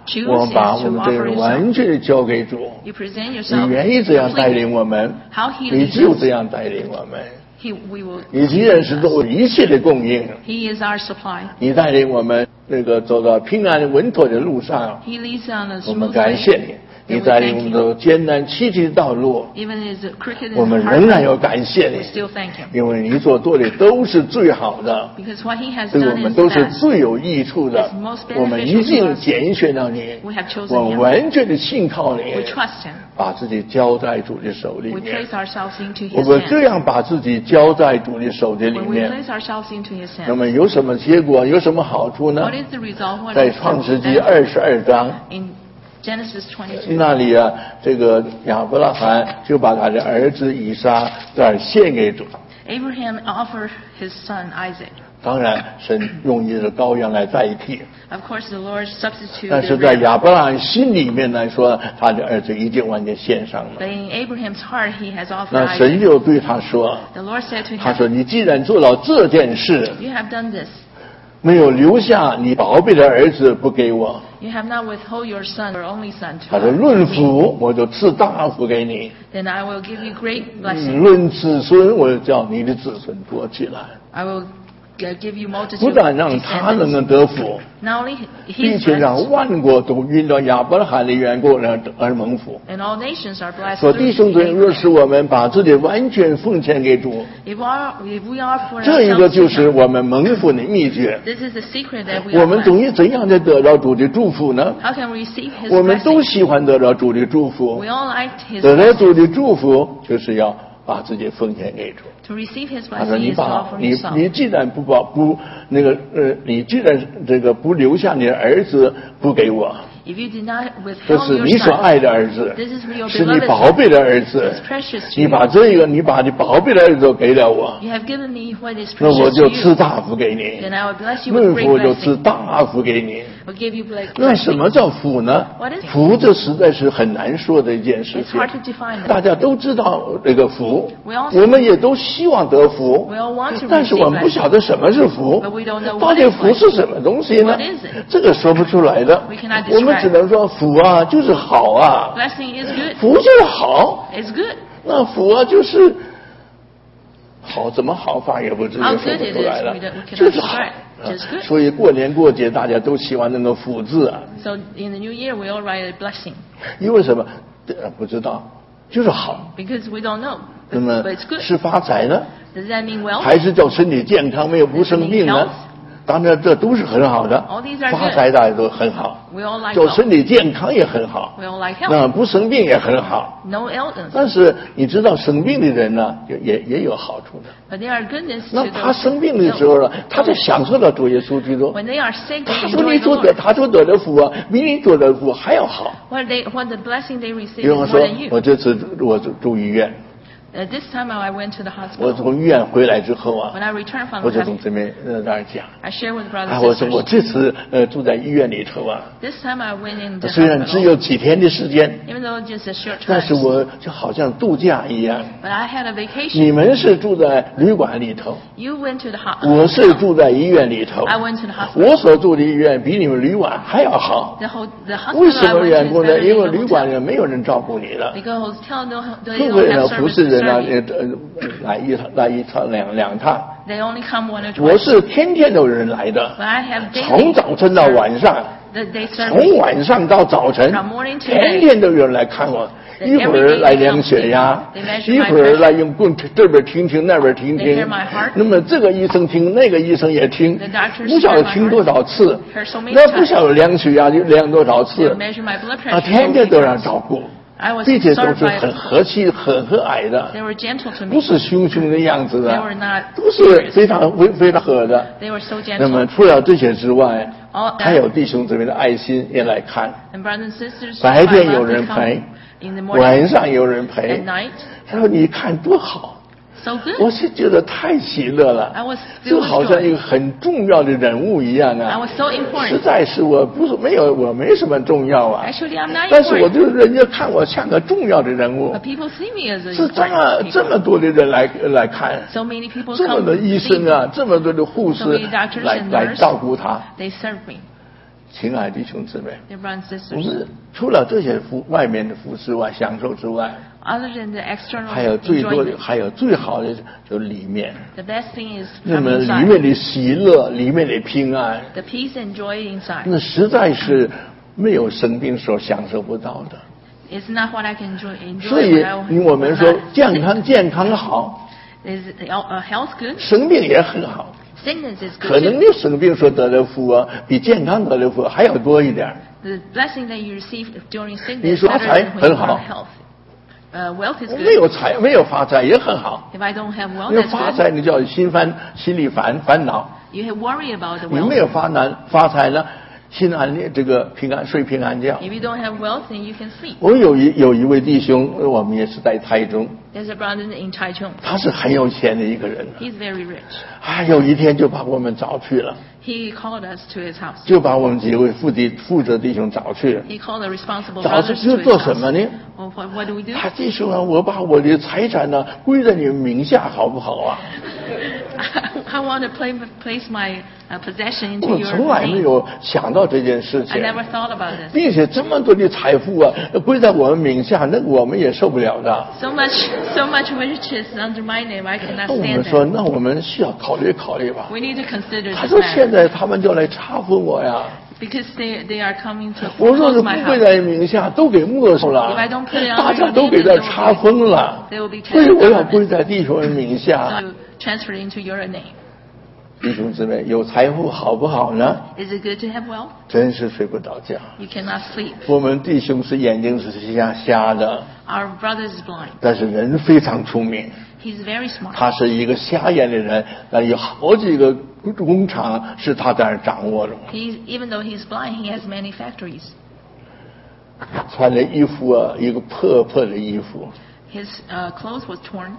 我们把我们这个完全的交给主。 You present 你 yourself 愿意这样带领我们， how He 你就 leads 这样带领我们。 we will 你既然是做一切的供应， He is our supply. 你带领我们走到平安稳妥的路上， He leads on a 我们 smooth 感谢 way. 你。你带领我们走艰难崎岖的道路， Even as crooked 我 and 们 hard 仍然要感谢 we 你， still thank Him. 因为你所做的都是最好的， Because what He has 对我 done 们 is 都是 best. 最有益处的 It's most。beneficial 我们一定拣选到你， We have chosen 我们 Him. 完全的信靠你 We， trust Him. 把自己交在主的手里 We 面 place。ourselves into 我 His 们这 hand. 样把自己交在主的手的里 When we 面， place ourselves into His 那 hand, 么有什么结果？有什么好处呢 what？ is the result? What 在 is 创世 the 纪 benefit? 22章。 In Genesis 22, 那里啊，这个亚伯拉罕就把他的儿子以撒这儿献给主。 Abraham offered his son Isaac. 当然，神用一个羔羊来代替， Of course, the Lord substituted 但 the 是在 ram. 亚伯拉罕心里面来说，他的儿子已经完全献上了。 But in Abraham's heart, he has offered 那神 Isaac. 就对他说 The Lord said to：“ 他 him, 说，你既然做到这件事， You have done this. 没有留下你宝贝的儿子不给我， You have not withheld your son, your only son, 他说 to 论 me. 福我就赐大福给你， Then I will give you great blessing. 论子孙我就叫你的子孙多起来。 I will give you multitude 不但让他能够 descendants. 得福， Not only 并 his 且让 blessed, 万国都因着亚伯拉罕的缘故而蒙福。 and all nations are blessed 说 through 弟兄姊妹，若 Abraham. 是我们把自己完全奉献给主， If we offer 这一个 ourselves 就 to 是 him, 我们蒙福的秘诀。 this is the secret that we 我 are 们 blessed. 总以怎样的得到主的祝福呢？ How can we receive his 我们都 blessing? 喜欢得到主的祝福 We，all like his 得到 blessing. 主的祝福就是要把自己奉献给主。 To receive his 他说：“ blessing 你 is to 把 offer 你 yourself. 你既然你既然这个不留下你的儿子不给我， If you did not 这 withhold 是 your 你所 son, 爱的儿子， this is your 是你 beloved 宝贝的儿子 It's precious to 你 you. 把你宝贝的儿子都给了我， You have given me what is 那我 precious 就 to 赐 you. 大福给你， Then I will bless you 论 with 福 great 就赐 blessing. 大福给你。 Will give you like 那什 blessing. 么叫福呢 What is it? 福这实在是很难说的一件事 It's 情 hard。to define 大 that. 家都知道这个福 We all， 我们也都希望得福 We all want to， 但是 receive 我们不晓得什么是福 But we don't know， 到 what 底 is 福是什么东西呢 What is it？ 这个说不出来的 We cannot， 我们只能说福啊就是好啊， Blessing is good. 福就是好， It's good. 那福啊就是好，怎么好法也不知道 How 说 good 不 it 出来了 is, we cannot 就是好 describe. Just good. 所以过年过节大家都喜欢那个福字啊， So in the new year, we all write a blessing 因为什么？不知道，就是好。 because we don't know. 那么 But it's good. 是发财呢， Does that mean wealth? 还是叫身体健康没有不生病呢？当然这都是很好的 All these are，good 发财大家都很好， We all like 叫 health. 身体健康也很好， We all like health. 那不生病也很好。 No illness. 但是你知道生病的人呢，也有好处的。 But there are goodness 那 to 他 those 生病的时候呢，他就享受了主耶稣基督。 When they are sick, 他 they 说 enjoy 你 the 所得， Lord. 他所得的福啊，比你所得的福还要好。 What the blessing they receive 比 is 方 more 说 than，you. 我这次我住医院， This time I went to the 我 hospital. 从医院回来之后啊 When，I returned from 我 the 就从 hospital, 这边那儿讲。 I shared with brothers 啊， and 我说我 sisters. 这次住在医院里头啊， This time I went in the 虽然只有 hospital, 几天的时间， even though just a short 但是 time. 我就好像度假一样。 But I had a vacation. 你们是住在旅馆里头， You went to the 我 hospital. 是住在医院里头。 I went to the hospital. 我所住的医院比你们旅馆还要好。 The 为 hospital 什 I 么 went 缘 to 故 is 呢？ better 因为 than 旅 the 馆 hotel. 也没有人照顾你了。 Because hotel they 会 don't 不会呢？ have 不 service 是 to 人啊， serve you. 来一趟两趟。 They only come one or 我 twice. 是天天都有人来的， But I have 从 daily 早晨到晚上。 they serve 从 me. 晚上到早晨 From morning to， 天天都有人来看我。 Every 一会儿来量血压 day they come， they measure 一 my 会儿来用棍这边听听那边听 They 听 hear my heart。 那么这个医生听，那个医生也听， The doctors 不晓得 hear my 听多少次 heard so many， 那不晓得量血压就量多少 They 次 measure my blood 啊， pressure. 天天都让照顾， I was 并且都是 certified. 很和气、很和蔼的， They were gentle to 不 me. 是凶凶的样子 They 的 were，not 都是 furious. 非常和的。 They were so 那么 gentle. 除了这些之外， All 还有 that 弟兄姊妹的爱心也来看。 and brothers and sisters, 白天 I 有 love 人 to 陪 come in the morning 晚上有人陪 at，night. 他说你看多好， So good. 我是觉得太喜乐了 I was， 就 filled 好 with 像一 joy. 个很重要的人物一样 I 啊 was so 实 important. 在是我没什么重要啊 Actually, I'm not 但是我 important. 就是人家看我像个重要的人物 But people see me as 是 an 这 important 么 people. 多的人来看 So many people 这么 come 多医 see 生 me. 啊这么多的护 So 士 many doctors 来 and 来 nurses. 照顾他 They serve me. 亲爱的弟兄姊妹， Dear brothers and 我 sisters, 们除了这些外面的服饰外享受之外， other than the external 还有最多的， enjoyment, 还有最好的就是里面。 the best thing is 那 from 么里 inside. 面的喜乐，里面的平安， The peace and joy inside. 那实在是没有生病时候享受不到的。 It's not what I can enjoy 所以 when 我们说 I'm 健康好， Is health good? 生病也很好。 Sickness is 可 good. 能你生病所得的福啊，比健康得的福还要多一点。 The blessing that you receive during 你 sickness 说 better 财 than when 很 you 好 have health. Wealth is 没有 good. 财，没有发财也很好。 If I don't have wealth, 没有 that's 发 good. 财，你就要心里烦恼。 You have worry about the 你没有 wealth. 发财呢，心安理这个平安睡平安觉。 If you don't have wealth, then you can sleep. 我有一位弟兄，我们也是在台中， There's a brother in Taichung. 他是很有钱的一个人。 He's very rich. 有一天就把我们找去了， He called us to his house. 就把我们几位负责弟兄找去了。 He called the responsible 找去 brothers 就 to 做 his 什么 house. 呢？ Well, what do we do? 他弟兄啊，我把我的财产呢归在你们名下，好不好啊？ I want to place my possession 我 into your 从来没 name. 有想到这件事 I 情， never thought about this. 并且这么多的财富啊归在我们名下，那我们也受不了的。 So much riches under my name, I cannot 我 stand 们说， that. 那我们需要考虑考虑吧。 We need to consider 他 this 说现 matter 在他们就来查封我呀。 because they are coming to 我若是 foreclose 不 my 归 house. 在名下，都给没收了 If I don't put it under 大家 your 都 name, 给他查封了 they will be 所以我要 transferred 归在弟兄们名下。 to transfer into your name. 弟兄姊妹，有财富好不好呢？ Is it good to have wealth? 真是睡不着觉。 You cannot sleep. 我们弟兄是眼睛是瞎的， Our brother is blind. 但是人非常聪明。 He's very smart. 他是一个瞎眼的人，有好几个工厂是他在那儿掌握着。 Even though he's blind, he has many factories. 穿的衣服啊，一个破的衣服。 His clothes was torn.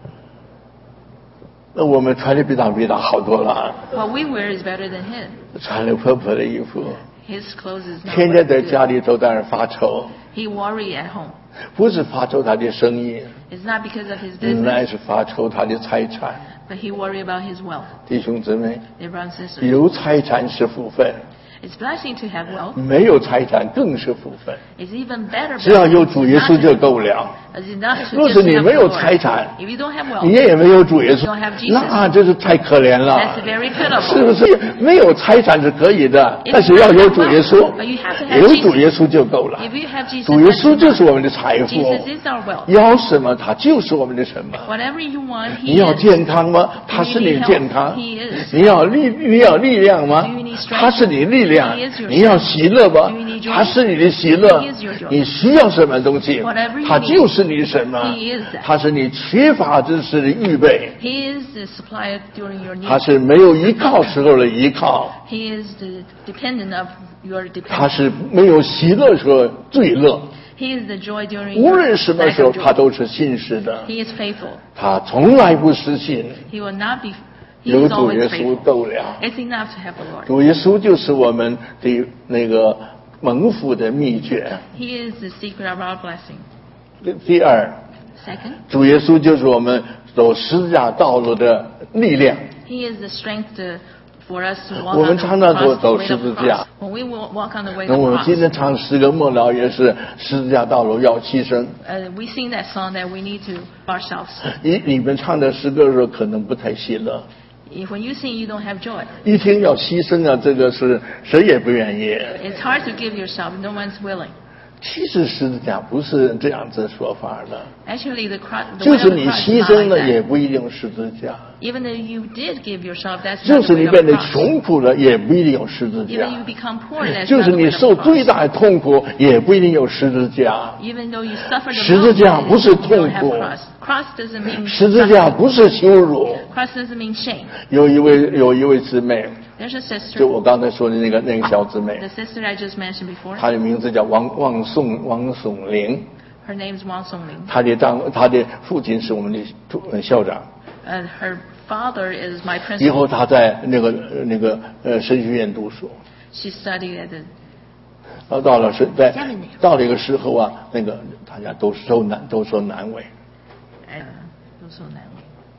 那我们穿的比他好多了， What we wear is better than him. 穿了破的衣服， His clothes is not 天天在 good. 家里都在那儿发愁， He worry at home. 不是发愁他的生意， It's not because of his 乃 business, 是发愁他的财产。 but he worry about his wealth. 弟兄姊妹， Dear brothers and sisters, 有财产是福分， it's blessing to have wealth. 没有财产更是福分。 It's even better. 只要有主耶稣 blessing 就够了。 It's enough to 若 just 是你 have 没有 the Lord. 财产， If you don't have 你 wealth, 也没有主耶 you 稣 don't have，Jesus. 那真是太可怜了。 That's very pitiful. 是不是？没有财产是可以的，但是要有主耶稣， But you have to have 有 Jesus. 主耶稣就够了。 If you have Jesus, 主耶 that's 稣就 enough. 是我们的财富， Jesus is our wealth. 要什么他就是我们的什么。 Whatever you want, 你 He 要 is. 健康吗？他是你健康。 He is. 你要力量吗 Do you need？strength? 他是你力量 He is your。 你要喜乐吗 Do you need？joy? 他是你的喜乐 He is your joy。 你需要什么东西 Whatever？you 他 need， 就是你什么 He is that。 他是你缺乏之时的预备， He is the supplier during your 他 need. 是没有依靠时候的依靠， He is the dependent of your 他 dependence. 是没有喜乐时候最乐。 He is the joy during 无 your 论什么 lack 时候， of 他 joy. 都是信实的， He is faithful. 他从来不失信。 He will not be. He 有 is 主耶 always 稣 faithful. 够了。 It's enough to have the Lord. 主耶稣就是我们的那个蒙福的秘诀。 He is the secret of our blessing. 第二， Second, 主耶稣就是我们走十字架道路的力量。 He is the strength for us to walk 我 on 们 the 常常 cross, 走 the way 十 of 字 the 架 cross. When we walk on the way 那 of 我 the 们今 cross, 天唱诗歌末了也是十字架道路要牺牲。 we sing that song that we need to ourselves. 你们唱的诗歌的时候可能不太喜乐， When you sing, you don't have joy. 一听要牺牲啊，这个是谁也不愿意。 It's hard to give yourself. No one's willing. 其实十字架不是这样子说法的， Actually, the way 就 of 是 the 你 cross 牺 is 牲 not 了 like 也 that. 不一定十字架， Even though you did give yourself, that's 就 not 是 the 你 way 变 of 得 the cross. 穷苦了也不一定有十字 Even 架， you become poor, that's 就 not 是 the 你 way of 受 the 最 cross. 大的痛苦也不一定有十字架。 Even though you suffer the 十字 most, 架不是 you 痛 don't have 苦， cross. Cross doesn't mean 十字架 suffering. 不是羞辱。 Cross doesn't mean shame. 有一位姊妹， There's a sister, 就我刚才说的那个小姊妹 the，sister I just mentioned before. 她的名字叫王颂玲， Her name's Wang Songling. 她的父亲是我们的校长。 Her father is my 以后 principal. 她在那个神学院读书， She studied at the 到了一个时候啊，那个大家都受难为。 都说难为。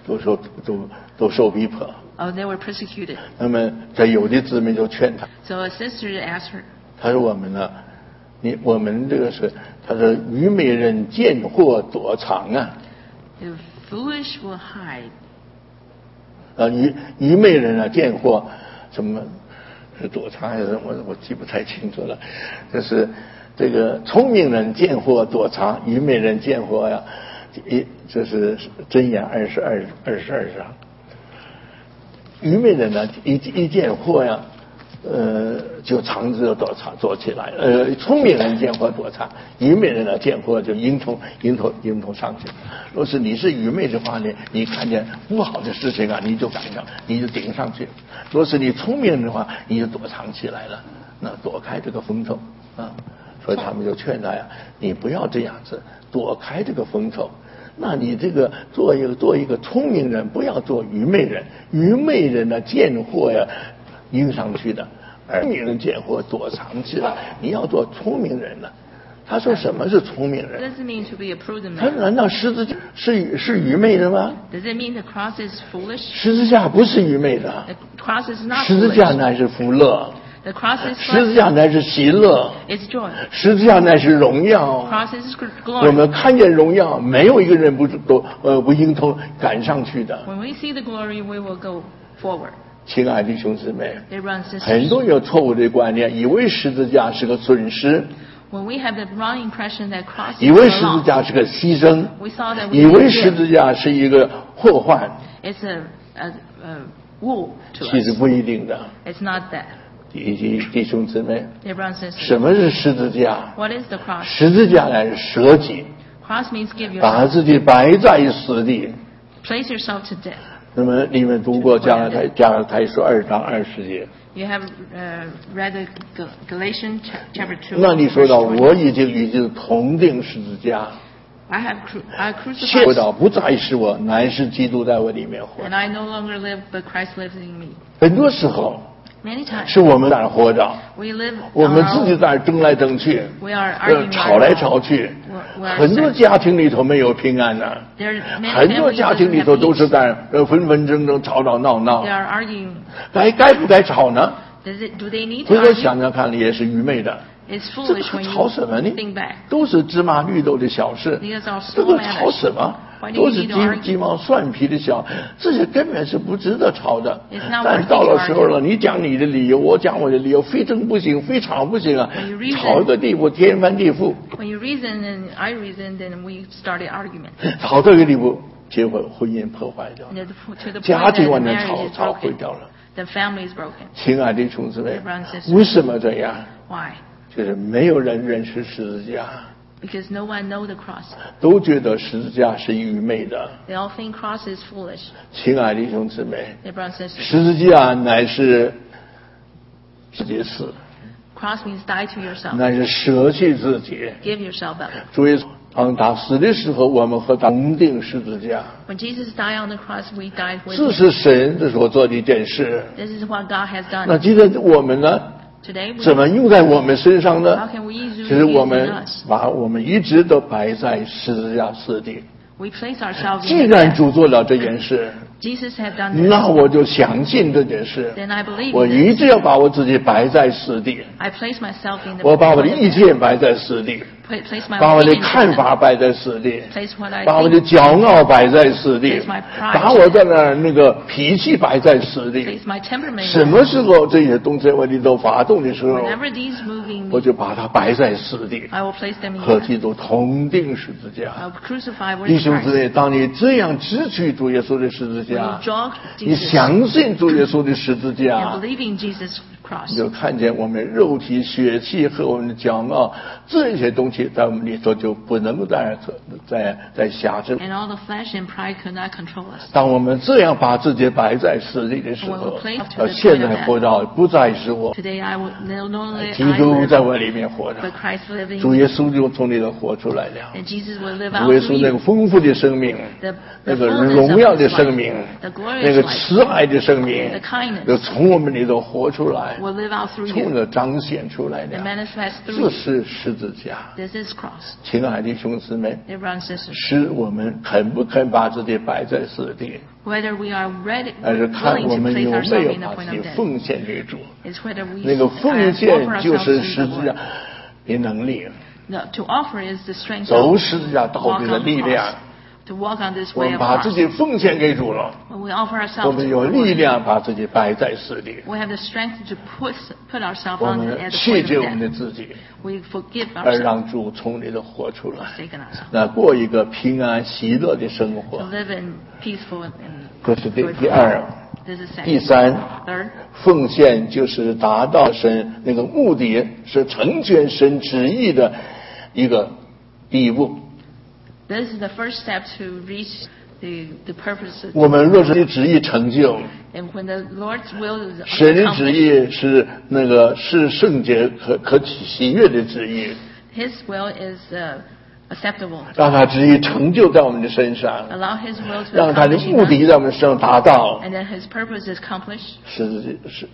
都受逼迫。 Oh, they were persecuted. 那么这有的姊妹就劝他， So a sister asked her, 他说我们呢，我们这个是，他说愚昧人见货躲藏啊。 the foolish will hide. 愚昧人啊，见货什么是躲藏还是我记不太清楚了。就是这个聪明人见货躲藏，愚昧人见货呀，这是箴言22章。愚昧人呢，一见货呀，就藏着躲起来。聪明人见货躲藏，愚昧人呢见货就迎头上去。若是你是愚昧的话呢，你看见不好的事情啊，你就赶上，你就顶上去；若是你聪明的话，你就躲藏起来了，那躲开这个风头啊。所以他们就劝他呀，你不要这样子，躲开这个风头。那你这个做一个聪明人，不要做愚昧人。愚昧人呢，见货呀，迎上去的；而聪明人见货躲藏起来。你要做聪明人呢。他说什么是聪明人 What does it mean to be a prudent 他 man? 难道十字架是愚昧的吗？ Does it mean the cross is foolish? 十字架不是愚昧的， The cross is not 十字架 foolish. 乃是福乐， The cross is 十字架 blessing. 乃是喜乐， It's joy. 十字架乃是荣耀。 Cross is 我 glory. 们看见荣耀，没有一个人不应头赶上去的。 When we see the glory, we will go forward. 亲爱的弟兄姊妹， They run 很 sisters. 多有错误的观念，以为十字架是个损失， When we have the wrong impression that cross 以 is 为 a 十字 loss, 架是个牺牲， we saw that we 以为 need 十 to 字 give. 架是一个祸患， It's a woe to 其实 us. 不一定的。 It's not that. 弟兄姊妹， They run sisters. 什么是十字架？ What is the cross? 十字架乃是舍己， Cross means give 把 yourself. 自己摆在死地。 Place yourself to death. 那么你们读过加拉太书2章20节？ You have read the Galatians chapter 2. 那你说到 verse 20. 我已经与基督同定十字架， I 说 crucified, 到不再是我，乃是基督在我里面活。 and I no longer live, but Christ lives in me. 很多时候 Many times 是我们在那活着， we live 我 on 们 our 自己 own. 在那争来争去， We are arguing 吵来 our 吵去， We are 很多家庭里头没有平安的， There are many 很多 families 家 that 庭里 have 头都 peace. 是在纷纷争争、吵吵闹闹 They，are arguing. 该不该吵呢？ Do they need 回 to 头 argue? 想想看，也是愚昧的。 It's 这个 foolish when 吵什么 you 呢 think back.？ 都是芝麻绿豆的小事 These are， 这 small 个吵 matters. 什么？ Why do you 都是 need to argue? 鸡毛蒜皮的小，这些根本是不值得吵的 It's。not 但是 worth 到 it to 了时候了， argue. 你讲你的理由，我讲我的理由，非争不行，非吵不行啊 When you！reason- 吵一个地步，天翻地覆， When you reason and I reason, then we started argument. 吵到一个地步，结果婚姻破坏掉 And 了， to the point 家 that 庭 the 完全 marriage is 吵毁 broken. 掉了。 The family is broken. 亲爱的弟兄姊妹 Brothers and，sisters 为什么这样？ Why? 就是没有人认识十字架， Because no one knows the cross. 都觉得十字架是愚昧的。 They all think cross is foolish. 亲爱的弟兄姊妹， They brothers and sisters. 十字架乃是自己死， Cross means die to yourself. 乃是舍弃自己。 Give yourself up. 主耶稣当他死的时候，我们和他同定十字架。 When Jesus died on the cross, we died with 这 him. 是神这所做的一件事。 This is what God has 那 done. 今天我们呢？ Today, 怎么用在我们身上 how 呢？ can we use 其实我 in 们 us? 把我们一直都摆在十字架四地。 We place ourselves 既 in the 然 death. 主做了这件事， Jesus had done this. 那我就相信这件事。 Then I believe 我 in 一 this. 直要把我自己摆在死地， I place myself in the 我把我的意见摆在死地， place my 把我的 opinions 看 in 法摆在死地， place what I 把我的 think, 骄傲摆在死地 Place my，pride 把我的那个脾气摆在死地。 place my temperament. 什么时候这些东西我里头发动的时候， Whenever these move in 我 me, 就把它摆在死地， I will place them in 和 death. 基督同定十字 I 架。 will crucify with 弟兄姊 Christ. 妹，当你这样支取主耶稣的十字 When 架 you，draw 你 Jesus 相信主耶稣的十字 and 架， believe in Jesus' cross, 你就看见我们肉体、血气和我们的骄傲这些东西在我们里头就不能够再辖制。 and all the flesh and pride could not control us. 当我们这样把自己摆在死地的时候，现在活着不再是我， Today I will no longer 基 I 督 live, 在我里面活着， but Christ lives in 主 me. 耶稣就从里头活出来了。 And Jesus will live 主 out 耶 through 稣那个 you. 丰富的生命， The 那个 fullness 荣耀 of 的 His 生 life, 命， the glorious 那个 life, 慈爱的生命 the kindness 就从我们里头活出来。 will live out through 从 you 那彰显出来 and 的。 manifest 这 through you. 是十字架。 This is cross. 亲爱的弟兄姊妹， Dear brothers and sisters, 是我们肯不肯把自己摆在死地， whether we are ready, 还是看 willing 我 to 们 place 有没 ourselves 有 in the 把 point 自己 of death, 奉献给主。 is whether we 那个奉 offer 献就 ourselves 是 to 十 the 字架 Lord. 的能力， No, to offer is the strength 走 of 十字架道 walk 路的 on 力 the 量。 cross. To walk on this 我 way 们 of 把自 cross. 己奉献给主了， When we offer 我 ourselves 们 to 有 the 力 Lord, 量把自己摆在死地， we have the strength to put ourselves 我 on 们 at the 弃 point 绝 of 我们 death. 的自己， We forgive 而 ourselves, 让主从里的活出来， forsaken ourselves, 那过一个平安喜乐的生 to 活。 live in peaceful and 这是第 joyful 二。 life. This is 第 second. 三， Third, 奉献就是达到神那个目的，是成全神旨意的一个第一步。 this is the first step to reach the purpose. 我们若是旨意成就， And when the Lord's will is 神的旨 accomplished, 意是那个是圣洁可喜悦的旨意， His will is acceptable. 让他旨意成就在我们的身上， Allow His will to 让他的 accomplish 目 in 的 us, 在我们身上达到。 and then His purpose is accomplished. 是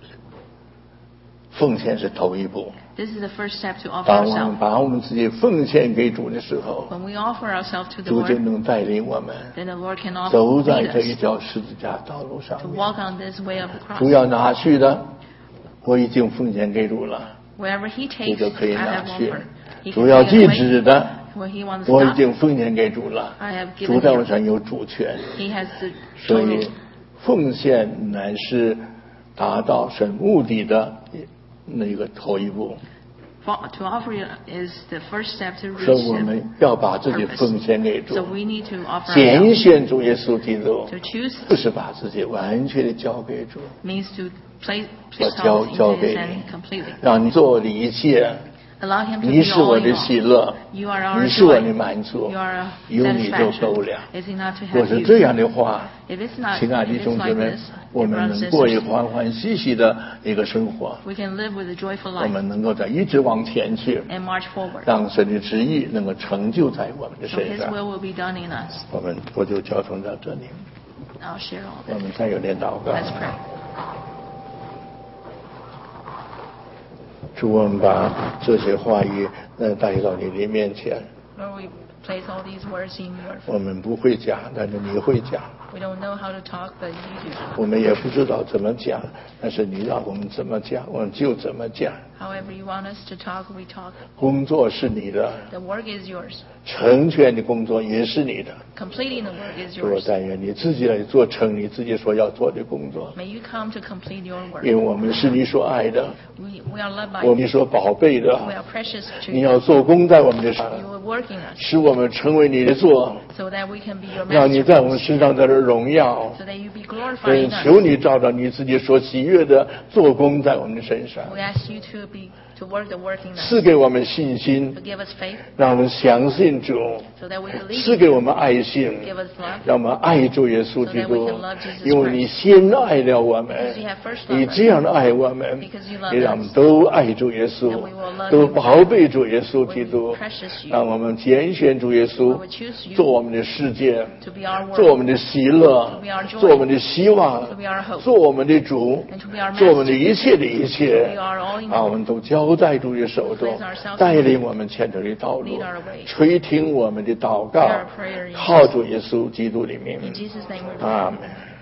奉献是头一步。 This is the first step to offer 当我们 ourselves. 把我们自己奉献给主的时候， When we offer ourselves to the 主就 Lord, 能带领我们 then the Lord can 走 also 在 lead 这一 us 条十字架道路上 to 面。 walk on this way of the 主 cross. 要拿去的，我已经奉献给主了， Wherever He 主 takes, 就可以 I 拿 have 去 offered. He。 主 can 要 take 禁 it 止 away 的， where He wants to 我已 stop. 经奉献给主了。 I have 主 given 在我 Him. 身上有主权， He has the 所以 total. 奉献乃是达到神目的的那个头一步。 To offer is the first step to 所以 reach 我 the 们要把自己奉献给 purpose. 主 So，we need to offer 拣 ourselves. 选主耶稣基督， To choose 不是把自己完全的交给主， means to place 我 ourselves 交 into 给 His 你 hand completely. 让你做我的一切， Allow Him to 你 be 是我 all 的 in 喜 all. 乐， You are our 你是我的 joy. 满足 You，are 有你就够 satisfaction. 了。 Is it not to 若 have 是 you? 这样的话， If it's not, 亲爱的 if 弟 it's 兄姊 like 妹 this,， 我 dear 们 brothers 能 and 过一 sisters, 欢欢喜喜的一个生活， we can live with a joyful 我 life 们能够在一直往前去， and march forward. 让神的旨意能够成就在我们的 So 身 His 上。 will will be done in us. 我就交通到这里， I'll share all 我 this. 们再有点祷告。 Let's pray. 主，我们把这些话语带到你的面前。 Lord, we place all these words in your. 我们不会讲，但是你会讲； We don't know how to talk, but you do. 我们也不知道怎么讲，但是你让我们怎么讲，我们就怎么讲。 However you want us to talk, we talk. 工作是你的， The work is yours. 成全的工作也是你的。 Completing the work is 主，我 yours. 但愿你自己来做成你自己所要做的工作， May you come to complete your 因为 work. 我们是你所爱的， We are loved by 我 you. 们所宝贝 We 的。 are precious to 你 you. 要做工在我们的身上， You are working us 使我们成为你的做， so that we can be your 让你在我们 masterpiece. 身上得到荣耀。 So that you be glorified in 求 us. 你照着你自己所喜悦的做工在我们的身上， We ask you to work the work in us. 赐给我们信心 To，give us faith 让我们相信主； so that we believe 赐 in 给 you. 我们爱心， Give us love 让我们爱主耶稣基 so that we 督 can love Jesus， 因为你先爱了我们 Because you have first，loved 你 us 这样的爱我们 Because you loved， 也让我们都爱主耶稣 And we will love， 都 you 宝贝主耶稣基 when 督 we precious，you 让我们拣选主耶稣 when we choose you 做我们的世界， to be our 做我 world, 们的喜乐 To be our，joy， 做我们的希望 to be our hope， 做我们的主 and to be our， 做我们的 master， 一切的一切 to be our all in all， 把我们都交在主的手中 place ourselves， 带领我们前头的道路 lead our way， 垂听我们的祷告 hear our prayer in， 靠主耶稣基督的名 In Jesus' name we pray. 阿门。